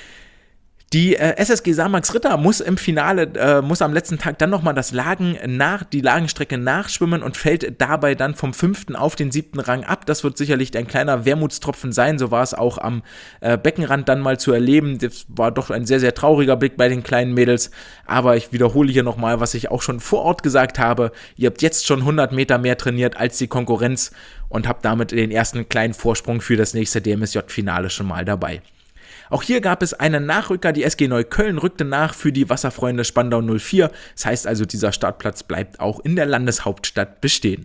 Die SSG Samax Ritter muss im Finale, muss am letzten Tag dann nochmal die Lagenstrecke nachschwimmen und fällt dabei dann vom 5. auf den 7. Rang ab. Das wird sicherlich ein kleiner Wermutstropfen sein, so war es auch am Beckenrand dann mal zu erleben. Das war doch ein sehr, sehr trauriger Blick bei den kleinen Mädels, aber ich wiederhole hier nochmal, was ich auch schon vor Ort gesagt habe. Ihr habt jetzt schon 100 Meter mehr trainiert als die Konkurrenz und habt damit den ersten kleinen Vorsprung für das nächste DMSJ-Finale schon mal dabei. Auch hier gab es einen Nachrücker, die SG Neukölln rückte nach für die Wasserfreunde Spandau 04. Das heißt also, dieser Startplatz bleibt auch in der Landeshauptstadt bestehen.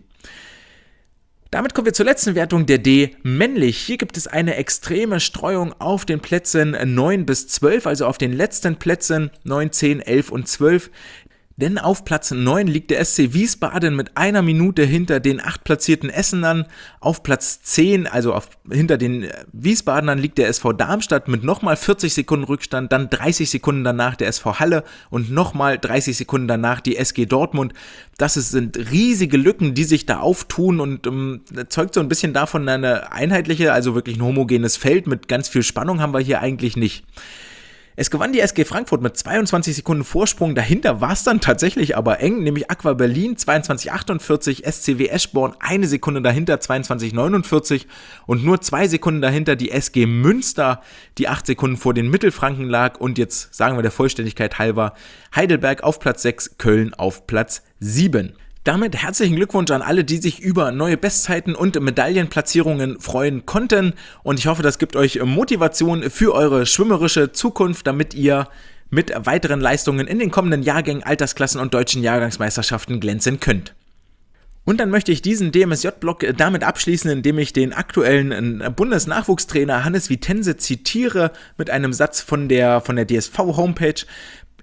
Damit kommen wir zur letzten Wertung der D männlich. Hier gibt es eine extreme Streuung auf den Plätzen 9 bis 12, also auf den letzten Plätzen 9, 10, 11 und 12. Denn auf Platz 9 liegt der SC Wiesbaden mit 1 Minute hinter den 8 platzierten Essenern. Auf Platz 10, also hinter den Wiesbadenern, liegt der SV Darmstadt mit nochmal 40 Sekunden Rückstand, dann 30 Sekunden danach der SV Halle und nochmal 30 Sekunden danach die SG Dortmund. Sind riesige Lücken, die sich da auftun, und zeugt so ein bisschen davon, eine einheitliche, also wirklich ein homogenes Feld mit ganz viel Spannung haben wir hier eigentlich nicht. Es gewann die SG Frankfurt mit 22 Sekunden Vorsprung, dahinter war es dann tatsächlich aber eng, nämlich Aqua Berlin 22:48, SCW Eschborn 1 Sekunde dahinter 22:49 und nur 2 Sekunden dahinter die SG Münster, die 8 Sekunden vor den Mittelfranken lag, und jetzt sagen wir der Vollständigkeit halber, Heidelberg auf Platz 6, Köln auf Platz 7. Damit herzlichen Glückwunsch an alle, die sich über neue Bestzeiten und Medaillenplatzierungen freuen konnten, und ich hoffe, das gibt euch Motivation für eure schwimmerische Zukunft, damit ihr mit weiteren Leistungen in den kommenden Jahrgängen, Altersklassen und deutschen Jahrgangsmeisterschaften glänzen könnt. Und dann möchte ich diesen DMSJ-Blog damit abschließen, indem ich den aktuellen Bundesnachwuchstrainer Hannes Vitense zitiere mit einem Satz von der DSV-Homepage.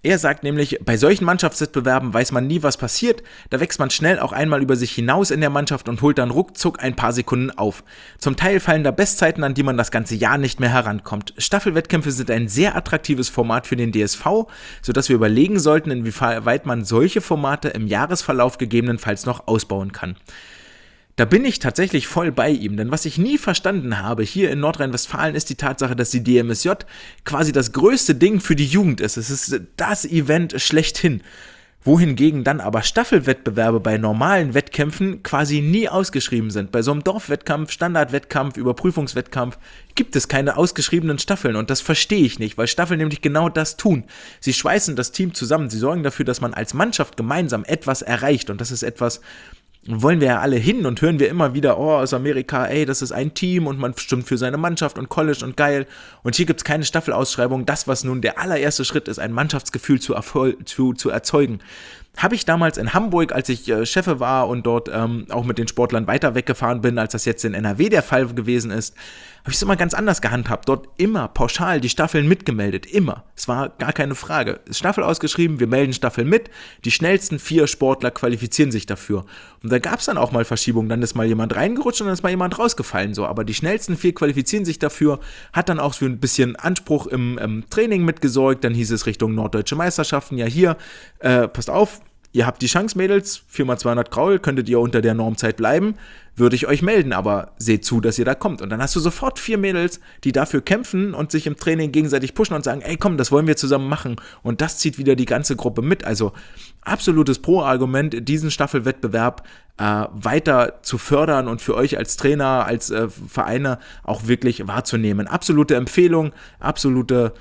Er sagt nämlich, bei solchen Mannschaftswettbewerben weiß man nie, was passiert, da wächst man schnell auch einmal über sich hinaus in der Mannschaft und holt dann ruckzuck ein paar Sekunden auf. Zum Teil fallen da Bestzeiten, an die man das ganze Jahr nicht mehr herankommt. Staffelwettkämpfe sind ein sehr attraktives Format für den DSV, sodass wir überlegen sollten, inwieweit man solche Formate im Jahresverlauf gegebenenfalls noch ausbauen kann. Da bin ich tatsächlich voll bei ihm, denn was ich nie verstanden habe hier in Nordrhein-Westfalen ist die Tatsache, dass die DMSJ quasi das größte Ding für die Jugend ist. Es ist das Event schlechthin. Wohingegen dann aber Staffelwettbewerbe bei normalen Wettkämpfen quasi nie ausgeschrieben sind. Bei so einem Dorfwettkampf, Standardwettkampf, Überprüfungswettkampf gibt es keine ausgeschriebenen Staffeln und das verstehe ich nicht, weil Staffeln nämlich genau das tun. Sie schweißen das Team zusammen, sie sorgen dafür, dass man als Mannschaft gemeinsam etwas erreicht und das ist etwas, wollen wir ja alle hin und hören wir immer wieder, oh, aus Amerika, ey, das ist ein Team und man stimmt für seine Mannschaft und College und geil. Und hier gibt es keine Staffelausschreibung. Das, was nun der allererste Schritt ist, ein Mannschaftsgefühl zu erzeugen. Habe ich damals in Hamburg, als ich Chefe war und dort auch mit den Sportlern weiter weggefahren bin, als das jetzt in NRW der Fall gewesen ist, habe ich es immer ganz anders gehandhabt. Dort immer pauschal die Staffeln mitgemeldet, immer. Es war gar keine Frage. Staffel ausgeschrieben, wir melden Staffeln mit. Die schnellsten 4 Sportler qualifizieren sich dafür. Und da gab es dann auch mal Verschiebungen. Dann ist mal jemand reingerutscht und dann ist mal jemand rausgefallen. So. Aber die schnellsten 4 qualifizieren sich dafür. Hat dann auch für ein bisschen Anspruch im Training mitgesorgt. Dann hieß es Richtung Norddeutsche Meisterschaften. Ja, hier, passt auf. Ihr habt die Chance, Mädels, 4x200 Kraul, könntet ihr unter der Normzeit bleiben, würde ich euch melden, aber seht zu, dass ihr da kommt. Und dann hast du sofort 4 Mädels, die dafür kämpfen und sich im Training gegenseitig pushen und sagen, ey komm, das wollen wir zusammen machen. Und das zieht wieder die ganze Gruppe mit. Also absolutes Pro-Argument, diesen Staffelwettbewerb weiter zu fördern und für euch als Trainer, als Vereine auch wirklich wahrzunehmen. Absolute Empfehlung, absoluter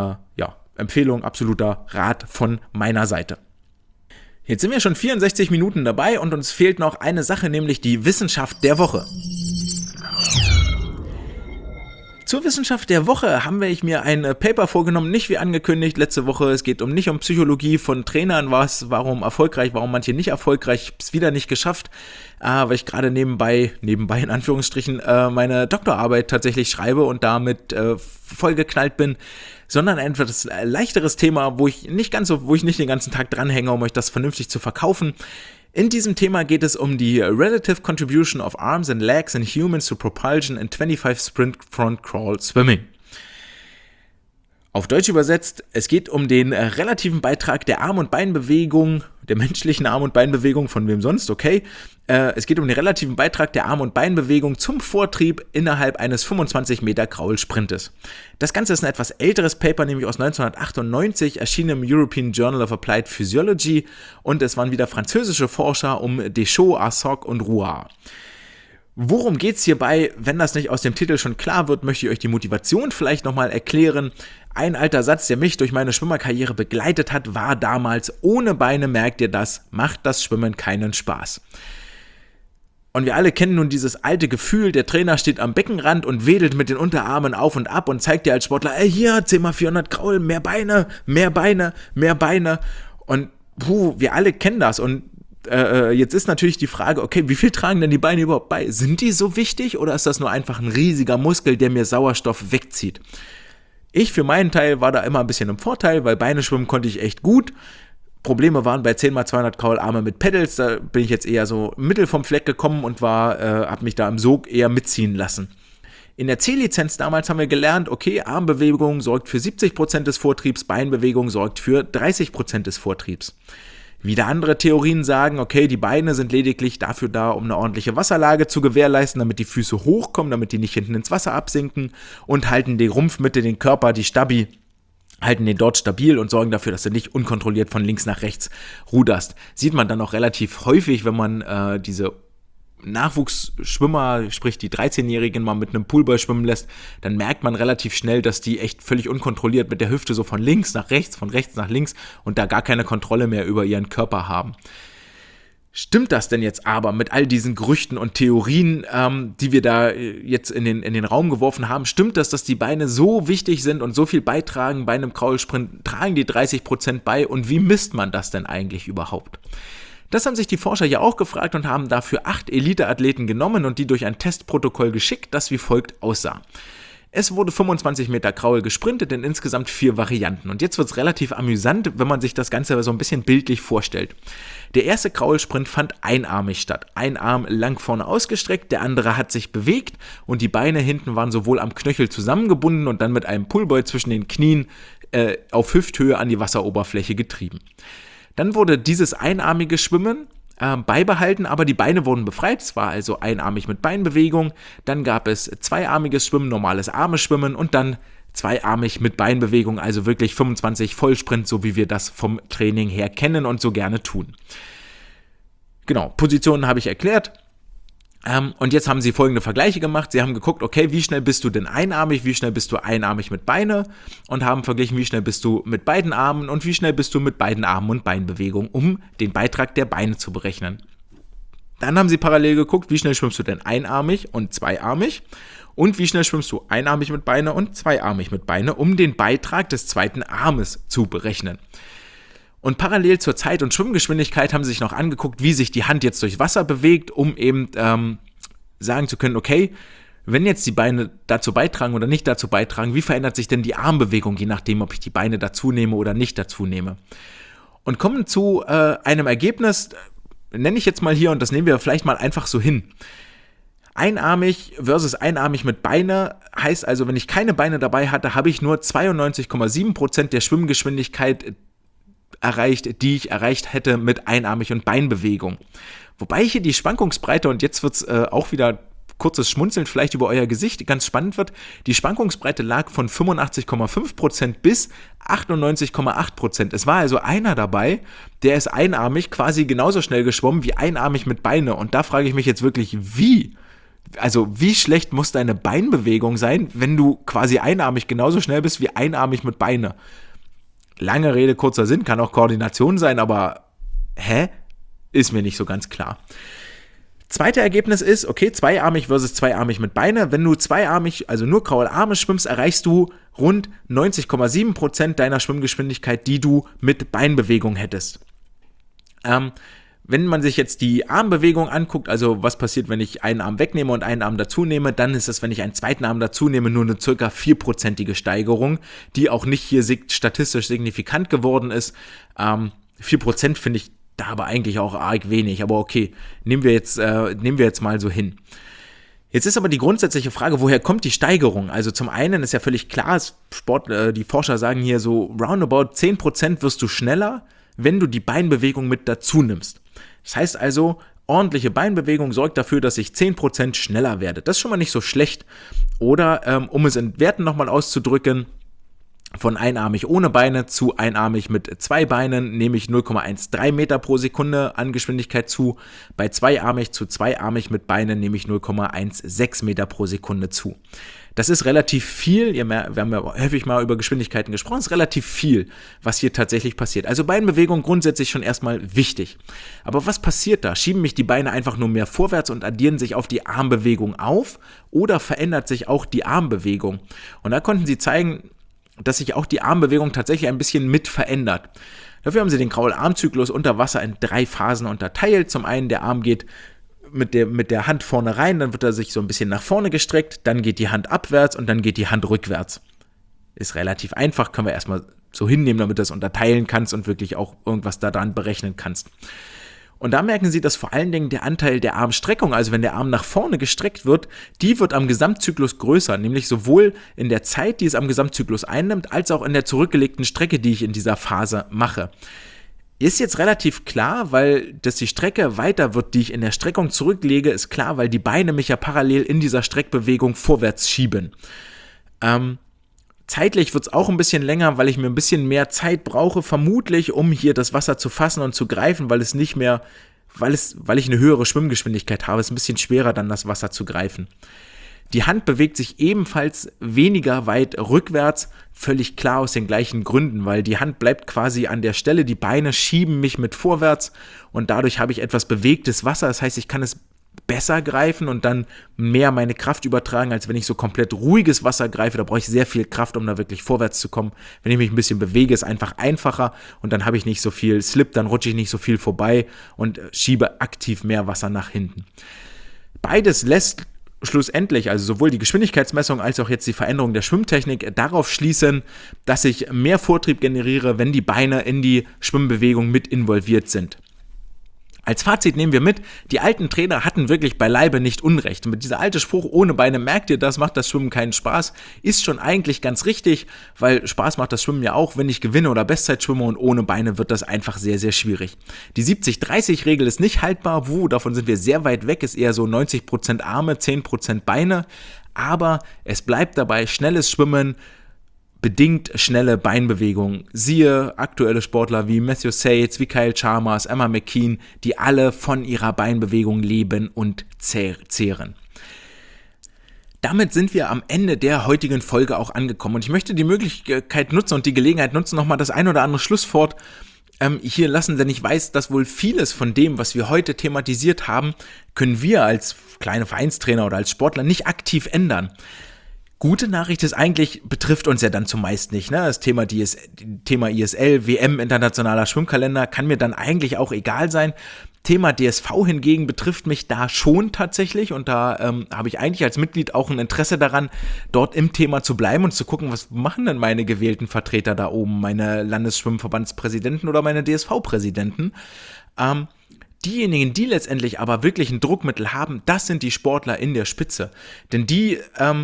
Rat von meiner Seite. Jetzt sind wir schon 64 Minuten dabei und uns fehlt noch eine Sache, nämlich die Wissenschaft der Woche. Zur Wissenschaft der Woche habe ich mir ein Paper vorgenommen, nicht wie angekündigt letzte Woche. Es geht nicht um Psychologie von Trainern, warum erfolgreich, warum manche nicht erfolgreich. Ich habe es wieder nicht geschafft, weil ich gerade nebenbei in Anführungsstrichen, meine Doktorarbeit tatsächlich schreibe und damit vollgeknallt bin. Sondern ein etwas leichteres Thema, wo ich nicht den ganzen Tag dranhänge, um euch das vernünftig zu verkaufen. In diesem Thema geht es um die Relative Contribution of Arms and Legs in Humans to Propulsion in 25 Sprint Front Crawl Swimming. Auf Deutsch übersetzt, es geht um den relativen Beitrag der Arm- und Beinbewegung, der menschlichen Arm- und Beinbewegung, von wem sonst, okay. Es geht um den relativen Beitrag der Arm- und Beinbewegung zum Vortrieb innerhalb eines 25 Meter Kraulsprintes. Das Ganze ist ein etwas älteres Paper, nämlich aus 1998, erschien im European Journal of Applied Physiology und es waren wieder französische Forscher um Deschaux, Arsac und Rouard. Worum geht's hierbei? Wenn das nicht aus dem Titel schon klar wird, möchte ich euch die Motivation vielleicht nochmal erklären. Ein alter Satz, der mich durch meine Schwimmerkarriere begleitet hat, war damals: Ohne Beine, merkt ihr das, macht das Schwimmen keinen Spaß. Und wir alle kennen nun dieses alte Gefühl, der Trainer steht am Beckenrand und wedelt mit den Unterarmen auf und ab und zeigt dir als Sportler, ey, hier, 10x400 Kraul, mehr Beine, mehr Beine, mehr Beine. Und wir alle kennen das. Und jetzt ist natürlich die Frage, okay, wie viel tragen denn die Beine überhaupt bei? Sind die so wichtig oder ist das nur einfach ein riesiger Muskel, der mir Sauerstoff wegzieht? Ich für meinen Teil war da immer ein bisschen im Vorteil, weil Beine schwimmen konnte ich echt gut. Probleme waren bei 10x200 Kraularme mit Pedals, da bin ich jetzt eher so mittel vom Fleck gekommen und habe mich da im Sog eher mitziehen lassen. In der C-Lizenz damals haben wir gelernt, okay, Armbewegung sorgt für 70% des Vortriebs, Beinbewegung sorgt für 30% des Vortriebs. Wieder andere Theorien sagen, okay, die Beine sind lediglich dafür da, um eine ordentliche Wasserlage zu gewährleisten, damit die Füße hochkommen, damit die nicht hinten ins Wasser absinken und halten die Rumpfmitte, den Körper, die Stabi, halten den dort stabil und sorgen dafür, dass du nicht unkontrolliert von links nach rechts ruderst. Sieht man dann auch relativ häufig, wenn man diese Nachwuchsschwimmer, sprich die 13-Jährigen mal mit einem Poolboy schwimmen lässt, dann merkt man relativ schnell, dass die echt völlig unkontrolliert mit der Hüfte so von links nach rechts, von rechts nach links und da gar keine Kontrolle mehr über ihren Körper haben. Stimmt das denn jetzt aber mit all diesen Gerüchten und Theorien, die wir da jetzt in den Raum geworfen haben? Stimmt das, dass die Beine so wichtig sind und so viel beitragen bei einem Kraulsprint? Tragen die 30% bei und wie misst man das denn eigentlich überhaupt? Das haben sich die Forscher ja auch gefragt und haben dafür 8 Elite-Athleten genommen und die durch ein Testprotokoll geschickt, das wie folgt aussah. Es wurde 25 Meter Kraul gesprintet in insgesamt 4 Varianten. Und jetzt wird es relativ amüsant, wenn man sich das Ganze so ein bisschen bildlich vorstellt. Der erste Kraulsprint fand einarmig statt. Ein Arm lang vorne ausgestreckt, der andere hat sich bewegt und die Beine hinten waren sowohl am Knöchel zusammengebunden und dann mit einem Pullboy zwischen den Knien auf Hüfthöhe an die Wasseroberfläche getrieben. Dann wurde dieses einarmige Schwimmen beibehalten, aber die Beine wurden befreit. Es war also einarmig mit Beinbewegung. Dann gab es zweiarmiges Schwimmen, normales Armeschwimmen und dann zweiarmig mit Beinbewegung, also wirklich 25 Vollsprint, so wie wir das vom Training her kennen und so gerne tun. Genau, Positionen habe ich erklärt. Und jetzt haben sie folgende Vergleiche gemacht. Sie haben geguckt, okay, wie schnell bist du denn einarmig, wie schnell bist du einarmig mit Beine und haben verglichen, wie schnell bist du mit beiden Armen und wie schnell bist du mit beiden Armen und Beinbewegung, um den Beitrag der Beine zu berechnen. Dann haben sie parallel geguckt, wie schnell schwimmst du denn einarmig und zweiarmig und wie schnell schwimmst du einarmig mit Beine und zweiarmig mit Beine, um den Beitrag des zweiten Armes zu berechnen. Und parallel zur Zeit- und Schwimmgeschwindigkeit haben sie sich noch angeguckt, wie sich die Hand jetzt durchs Wasser bewegt, um eben sagen zu können, okay, wenn jetzt die Beine dazu beitragen oder nicht dazu beitragen, wie verändert sich denn die Armbewegung, je nachdem, ob ich die Beine dazu nehme oder nicht dazu nehme. Und kommen zu einem Ergebnis, nenne ich jetzt mal hier, und das nehmen wir vielleicht mal einfach so hin. Einarmig versus einarmig mit Beine heißt also, wenn ich keine Beine dabei hatte, habe ich nur 92,7% der Schwimmgeschwindigkeit erreicht, die ich erreicht hätte mit einarmig und Beinbewegung. Wobei hier die Schwankungsbreite, und jetzt wird es auch wieder kurzes Schmunzeln vielleicht über euer Gesicht, ganz spannend wird, die Schwankungsbreite lag von 85,5% bis 98,8%. Es war also einer dabei, der ist einarmig quasi genauso schnell geschwommen wie einarmig mit Beine. Und da frage ich mich jetzt wirklich, wie schlecht muss deine Beinbewegung sein, wenn du quasi einarmig genauso schnell bist wie einarmig mit Beine? Lange Rede, kurzer Sinn, kann auch Koordination sein, aber ist mir nicht so ganz klar. Zweite Ergebnis ist, okay, zweiarmig versus zweiarmig mit Beine. Wenn du zweiarmig, also nur Kraularme schwimmst, erreichst du rund 90,7% deiner Schwimmgeschwindigkeit, die du mit Beinbewegung hättest. Wenn man sich jetzt die Armbewegung anguckt, also was passiert, wenn ich einen Arm wegnehme und einen Arm dazu nehme, dann ist es, wenn ich einen zweiten Arm dazu nehme, nur eine ca. 4%ige Steigerung, die auch nicht hier statistisch signifikant geworden ist. 4% finde ich da aber eigentlich auch arg wenig, aber okay, nehmen wir jetzt mal so hin. Jetzt ist aber die grundsätzliche Frage, woher kommt die Steigerung? Also zum einen ist ja völlig klar, die Forscher sagen hier so, roundabout 10% wirst du schneller, wenn du die Beinbewegung mit dazu nimmst. Das heißt also, ordentliche Beinbewegung sorgt dafür, dass ich 10% schneller werde. Das ist schon mal nicht so schlecht. Oder, um es in Werten nochmal auszudrücken, von einarmig ohne Beine zu einarmig mit 2 Beinen nehme ich 0,13 Meter pro Sekunde an Geschwindigkeit zu. Bei zweiarmig zu zweiarmig mit Beinen nehme ich 0,16 Meter pro Sekunde zu. Das ist relativ viel, wir haben ja häufig mal über Geschwindigkeiten gesprochen, ist relativ viel, was hier tatsächlich passiert. Also Beinbewegung grundsätzlich schon erstmal wichtig. Aber was passiert da? Schieben mich die Beine einfach nur mehr vorwärts und addieren sich auf die Armbewegung auf oder verändert sich auch die Armbewegung? Und da konnten sie zeigen, dass sich auch die Armbewegung tatsächlich ein bisschen mit verändert. Dafür haben sie den Kraularmzyklus unter Wasser in 3 Phasen unterteilt. Zum einen, der Arm geht mit der Hand vorne rein, dann wird er sich so ein bisschen nach vorne gestreckt, dann geht die Hand abwärts und dann geht die Hand rückwärts. Ist relativ einfach, können wir erstmal so hinnehmen, damit du das unterteilen kannst und wirklich auch irgendwas daran berechnen kannst. Und da merken Sie, dass vor allen Dingen der Anteil der Armstreckung, also wenn der Arm nach vorne gestreckt wird, die wird am Gesamtzyklus größer, nämlich sowohl in der Zeit, die es am Gesamtzyklus einnimmt, als auch in der zurückgelegten Strecke, die ich in dieser Phase mache. Ist jetzt relativ klar, weil dass die Strecke weiter wird, die ich in der Streckung zurücklege, ist klar, weil die Beine mich ja parallel in dieser Streckbewegung vorwärts schieben. Zeitlich wird es auch ein bisschen länger, weil ich mir ein bisschen mehr Zeit brauche, vermutlich, um hier das Wasser zu fassen und zu greifen, weil ich eine höhere Schwimmgeschwindigkeit habe. Es ist ein bisschen schwerer, dann das Wasser zu greifen. Die Hand bewegt sich ebenfalls weniger weit rückwärts, völlig klar aus den gleichen Gründen, weil die Hand bleibt quasi an der Stelle, die Beine schieben mich mit vorwärts und dadurch habe ich etwas bewegtes Wasser, das heißt, ich kann es besser greifen und dann mehr meine Kraft übertragen, als wenn ich so komplett ruhiges Wasser greife, da brauche ich sehr viel Kraft, um da wirklich vorwärts zu kommen. Wenn ich mich ein bisschen bewege, ist einfach einfacher und dann habe ich nicht so viel Slip, dann rutsche ich nicht so viel vorbei und schiebe aktiv mehr Wasser nach hinten. Beides lässt schlussendlich, also sowohl die Geschwindigkeitsmessung als auch jetzt die Veränderung der Schwimmtechnik darauf schließen, dass ich mehr Vortrieb generiere, wenn die Beine in die Schwimmbewegung mit involviert sind. Als Fazit nehmen wir mit, die alten Trainer hatten wirklich beileibe nicht Unrecht. Und mit dieser alte Spruch, ohne Beine merkt ihr das, macht das Schwimmen keinen Spaß, ist schon eigentlich ganz richtig, weil Spaß macht das Schwimmen ja auch, wenn ich gewinne oder Bestzeit schwimme, und ohne Beine wird das einfach sehr, sehr schwierig. Die 70-30-Regel ist nicht haltbar, davon sind wir sehr weit weg, ist eher so 90% Arme, 10% Beine, aber es bleibt dabei, schnelles Schwimmen bedingt schnelle Beinbewegungen. Siehe aktuelle Sportler wie Matthew Sates, wie Kyle Chalmers, Emma McKean, die alle von ihrer Beinbewegung leben und zehren. Damit sind wir am Ende der heutigen Folge auch angekommen und ich möchte die Möglichkeit nutzen und die Gelegenheit nutzen, nochmal das ein oder andere Schlusswort hier lassen, denn ich weiß, dass wohl vieles von dem, was wir heute thematisiert haben, können wir als kleine Vereinstrainer oder als Sportler nicht aktiv ändern. Gute Nachricht ist eigentlich, betrifft uns ja dann zumeist nicht, ne? Das Thema ISL, WM, internationaler Schwimmkalender, kann mir dann eigentlich auch egal sein. Thema DSV hingegen betrifft mich da schon tatsächlich und da habe ich eigentlich als Mitglied auch ein Interesse daran, dort im Thema zu bleiben und zu gucken, was machen denn meine gewählten Vertreter da oben, meine Landesschwimmverbandspräsidenten oder meine DSV-Präsidenten. Diejenigen, die letztendlich aber wirklich ein Druckmittel haben, das sind die Sportler in der Spitze, denn die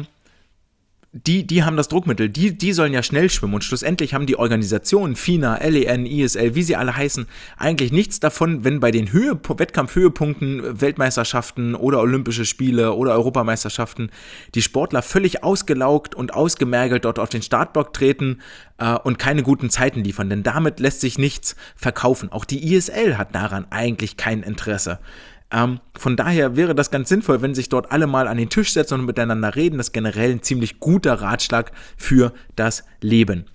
haben das Druckmittel, die sollen ja schnell schwimmen und schlussendlich haben die Organisationen, FINA, LEN, ISL, wie sie alle heißen, eigentlich nichts davon, wenn bei den Wettkampfhöhepunkten, Weltmeisterschaften oder Olympische Spiele oder Europameisterschaften die Sportler völlig ausgelaugt und ausgemergelt dort auf den Startblock treten und keine guten Zeiten liefern, denn damit lässt sich nichts verkaufen. Auch die ISL hat daran eigentlich kein Interesse. Von daher wäre das ganz sinnvoll, wenn sich dort alle mal an den Tisch setzen und miteinander reden. Das ist generell ein ziemlich guter Ratschlag für das Leben.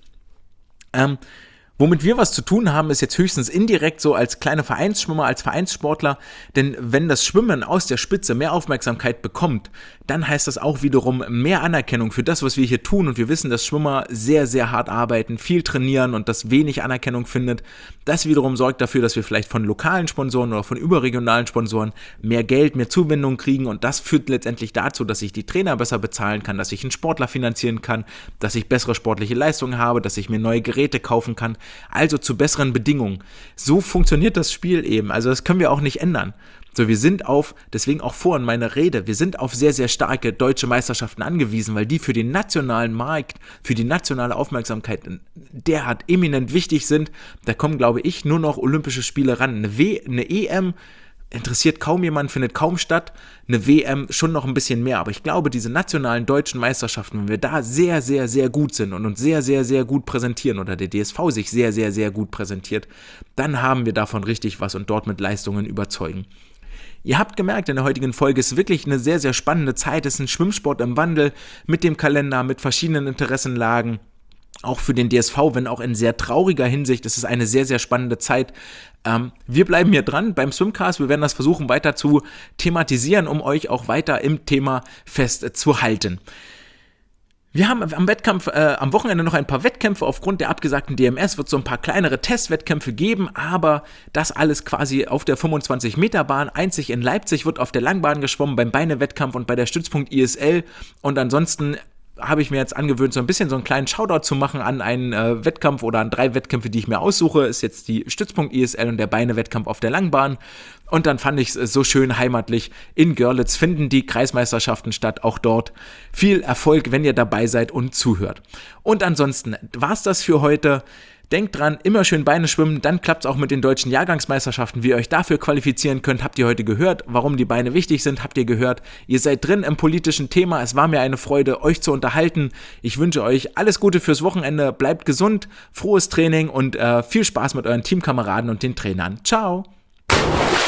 Womit wir was zu tun haben, ist jetzt höchstens indirekt so als kleine Vereinsschwimmer, als Vereinssportler, denn wenn das Schwimmen aus der Spitze mehr Aufmerksamkeit bekommt, dann heißt das auch wiederum mehr Anerkennung für das, was wir hier tun und wir wissen, dass Schwimmer sehr, sehr hart arbeiten, viel trainieren und das wenig Anerkennung findet. Das wiederum sorgt dafür, dass wir vielleicht von lokalen Sponsoren oder von überregionalen Sponsoren mehr Geld, mehr Zuwendung kriegen und das führt letztendlich dazu, dass ich die Trainer besser bezahlen kann, dass ich einen Sportler finanzieren kann, dass ich bessere sportliche Leistungen habe, dass ich mir neue Geräte kaufen kann. Also zu besseren Bedingungen. So funktioniert das Spiel eben. Also das können wir auch nicht ändern. So, wir sind deswegen auch vorhin meine Rede, wir sind auf sehr, sehr starke deutsche Meisterschaften angewiesen, weil die für den nationalen Markt, für die nationale Aufmerksamkeit derart eminent wichtig sind. Da kommen, glaube ich, nur noch Olympische Spiele ran. Eine EM interessiert kaum jemand, findet kaum statt, eine WM schon noch ein bisschen mehr, aber ich glaube, diese nationalen deutschen Meisterschaften, wenn wir da sehr, sehr, sehr gut sind und uns sehr, sehr, sehr gut präsentieren oder der DSV sich sehr, sehr, sehr gut präsentiert, dann haben wir davon richtig was und dort mit Leistungen überzeugen. Ihr habt gemerkt, in der heutigen Folge ist wirklich eine sehr, sehr spannende Zeit, es ist ein Schwimmsport im Wandel mit dem Kalender, mit verschiedenen Interessenlagen. Auch für den DSV, wenn auch in sehr trauriger Hinsicht, es ist eine sehr, sehr spannende Zeit. Wir bleiben hier dran beim Swimcast, wir werden das versuchen weiter zu thematisieren, um euch auch weiter im Thema festzuhalten. Wir haben am Wochenende noch ein paar Wettkämpfe. Aufgrund der abgesagten DMS wird es so ein paar kleinere Testwettkämpfe geben, aber das alles quasi auf der 25-Meter-Bahn. Einzig in Leipzig wird auf der Langbahn geschwommen, beim Beinewettkampf und bei der Stützpunkt ISL und ansonsten habe ich mir jetzt angewöhnt, so ein bisschen so einen kleinen Shoutout zu machen an einen Wettkampf oder an 3 Wettkämpfe, die ich mir aussuche. Ist jetzt die Stützpunkt ISL und der Beinewettkampf auf der Langbahn. Und dann fand ich es so schön heimatlich. In Görlitz finden die Kreismeisterschaften statt. Auch dort viel Erfolg, wenn ihr dabei seid und zuhört. Und ansonsten war's das für heute. Denkt dran, immer schön Beine schwimmen, dann klappt es auch mit den deutschen Jahrgangsmeisterschaften, wie ihr euch dafür qualifizieren könnt. Habt ihr heute gehört, warum die Beine wichtig sind? Habt ihr gehört, ihr seid drin im politischen Thema. Es war mir eine Freude, euch zu unterhalten. Ich wünsche euch alles Gute fürs Wochenende. Bleibt gesund, frohes Training und viel Spaß mit euren Teamkameraden und den Trainern. Ciao!